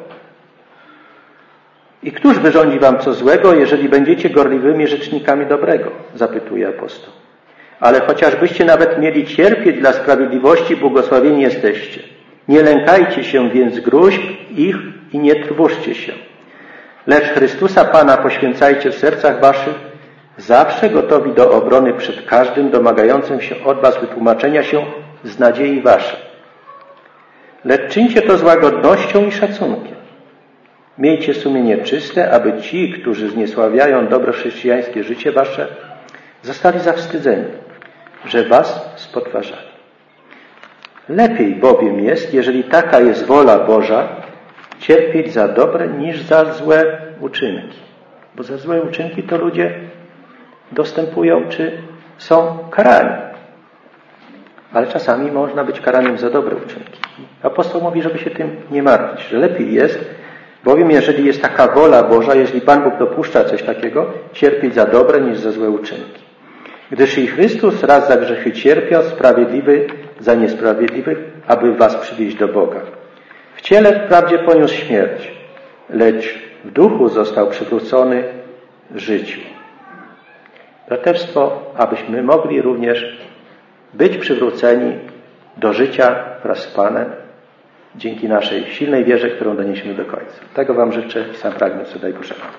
I któż wyrządzi wam co złego, jeżeli będziecie gorliwymi rzecznikami dobrego? Zapytuje apostoł. Ale chociażbyście nawet mieli cierpieć dla sprawiedliwości, błogosławieni jesteście. Nie lękajcie się więc gróźb ich i nie trwóżcie się. Lecz Chrystusa Pana poświęcajcie w sercach waszych, zawsze gotowi do obrony przed każdym domagającym się od was wytłumaczenia się z nadziei waszej. Lecz czyńcie to z łagodnością i szacunkiem. Miejcie sumienie czyste, aby ci, którzy zniesławiają dobre chrześcijańskie życie wasze, zostali zawstydzeni, że was spotwarzali. Lepiej bowiem jest, jeżeli taka jest wola Boża, cierpieć za dobre niż za złe uczynki. Bo za złe uczynki to ludzie dostępują czy są karani. Ale czasami można być karanym za dobre uczynki. Apostoł mówi, żeby się tym nie martwić, że lepiej jest, bowiem jeżeli jest taka wola Boża, jeśli Pan Bóg dopuszcza coś takiego, cierpieć za dobre niż za złe uczynki. Gdyż i Chrystus raz za grzechy cierpiał, sprawiedliwy za niesprawiedliwych, aby was przywieźć do Boga. W ciele wprawdzie poniósł śmierć, lecz w duchu został przywrócony życiu. Braterstwo, abyśmy mogli również być przywróceni do życia wraz z Panem dzięki naszej silnej wierze, którą doniesiemy do końca. Tego wam życzę i sam pragnę, co daj Boże.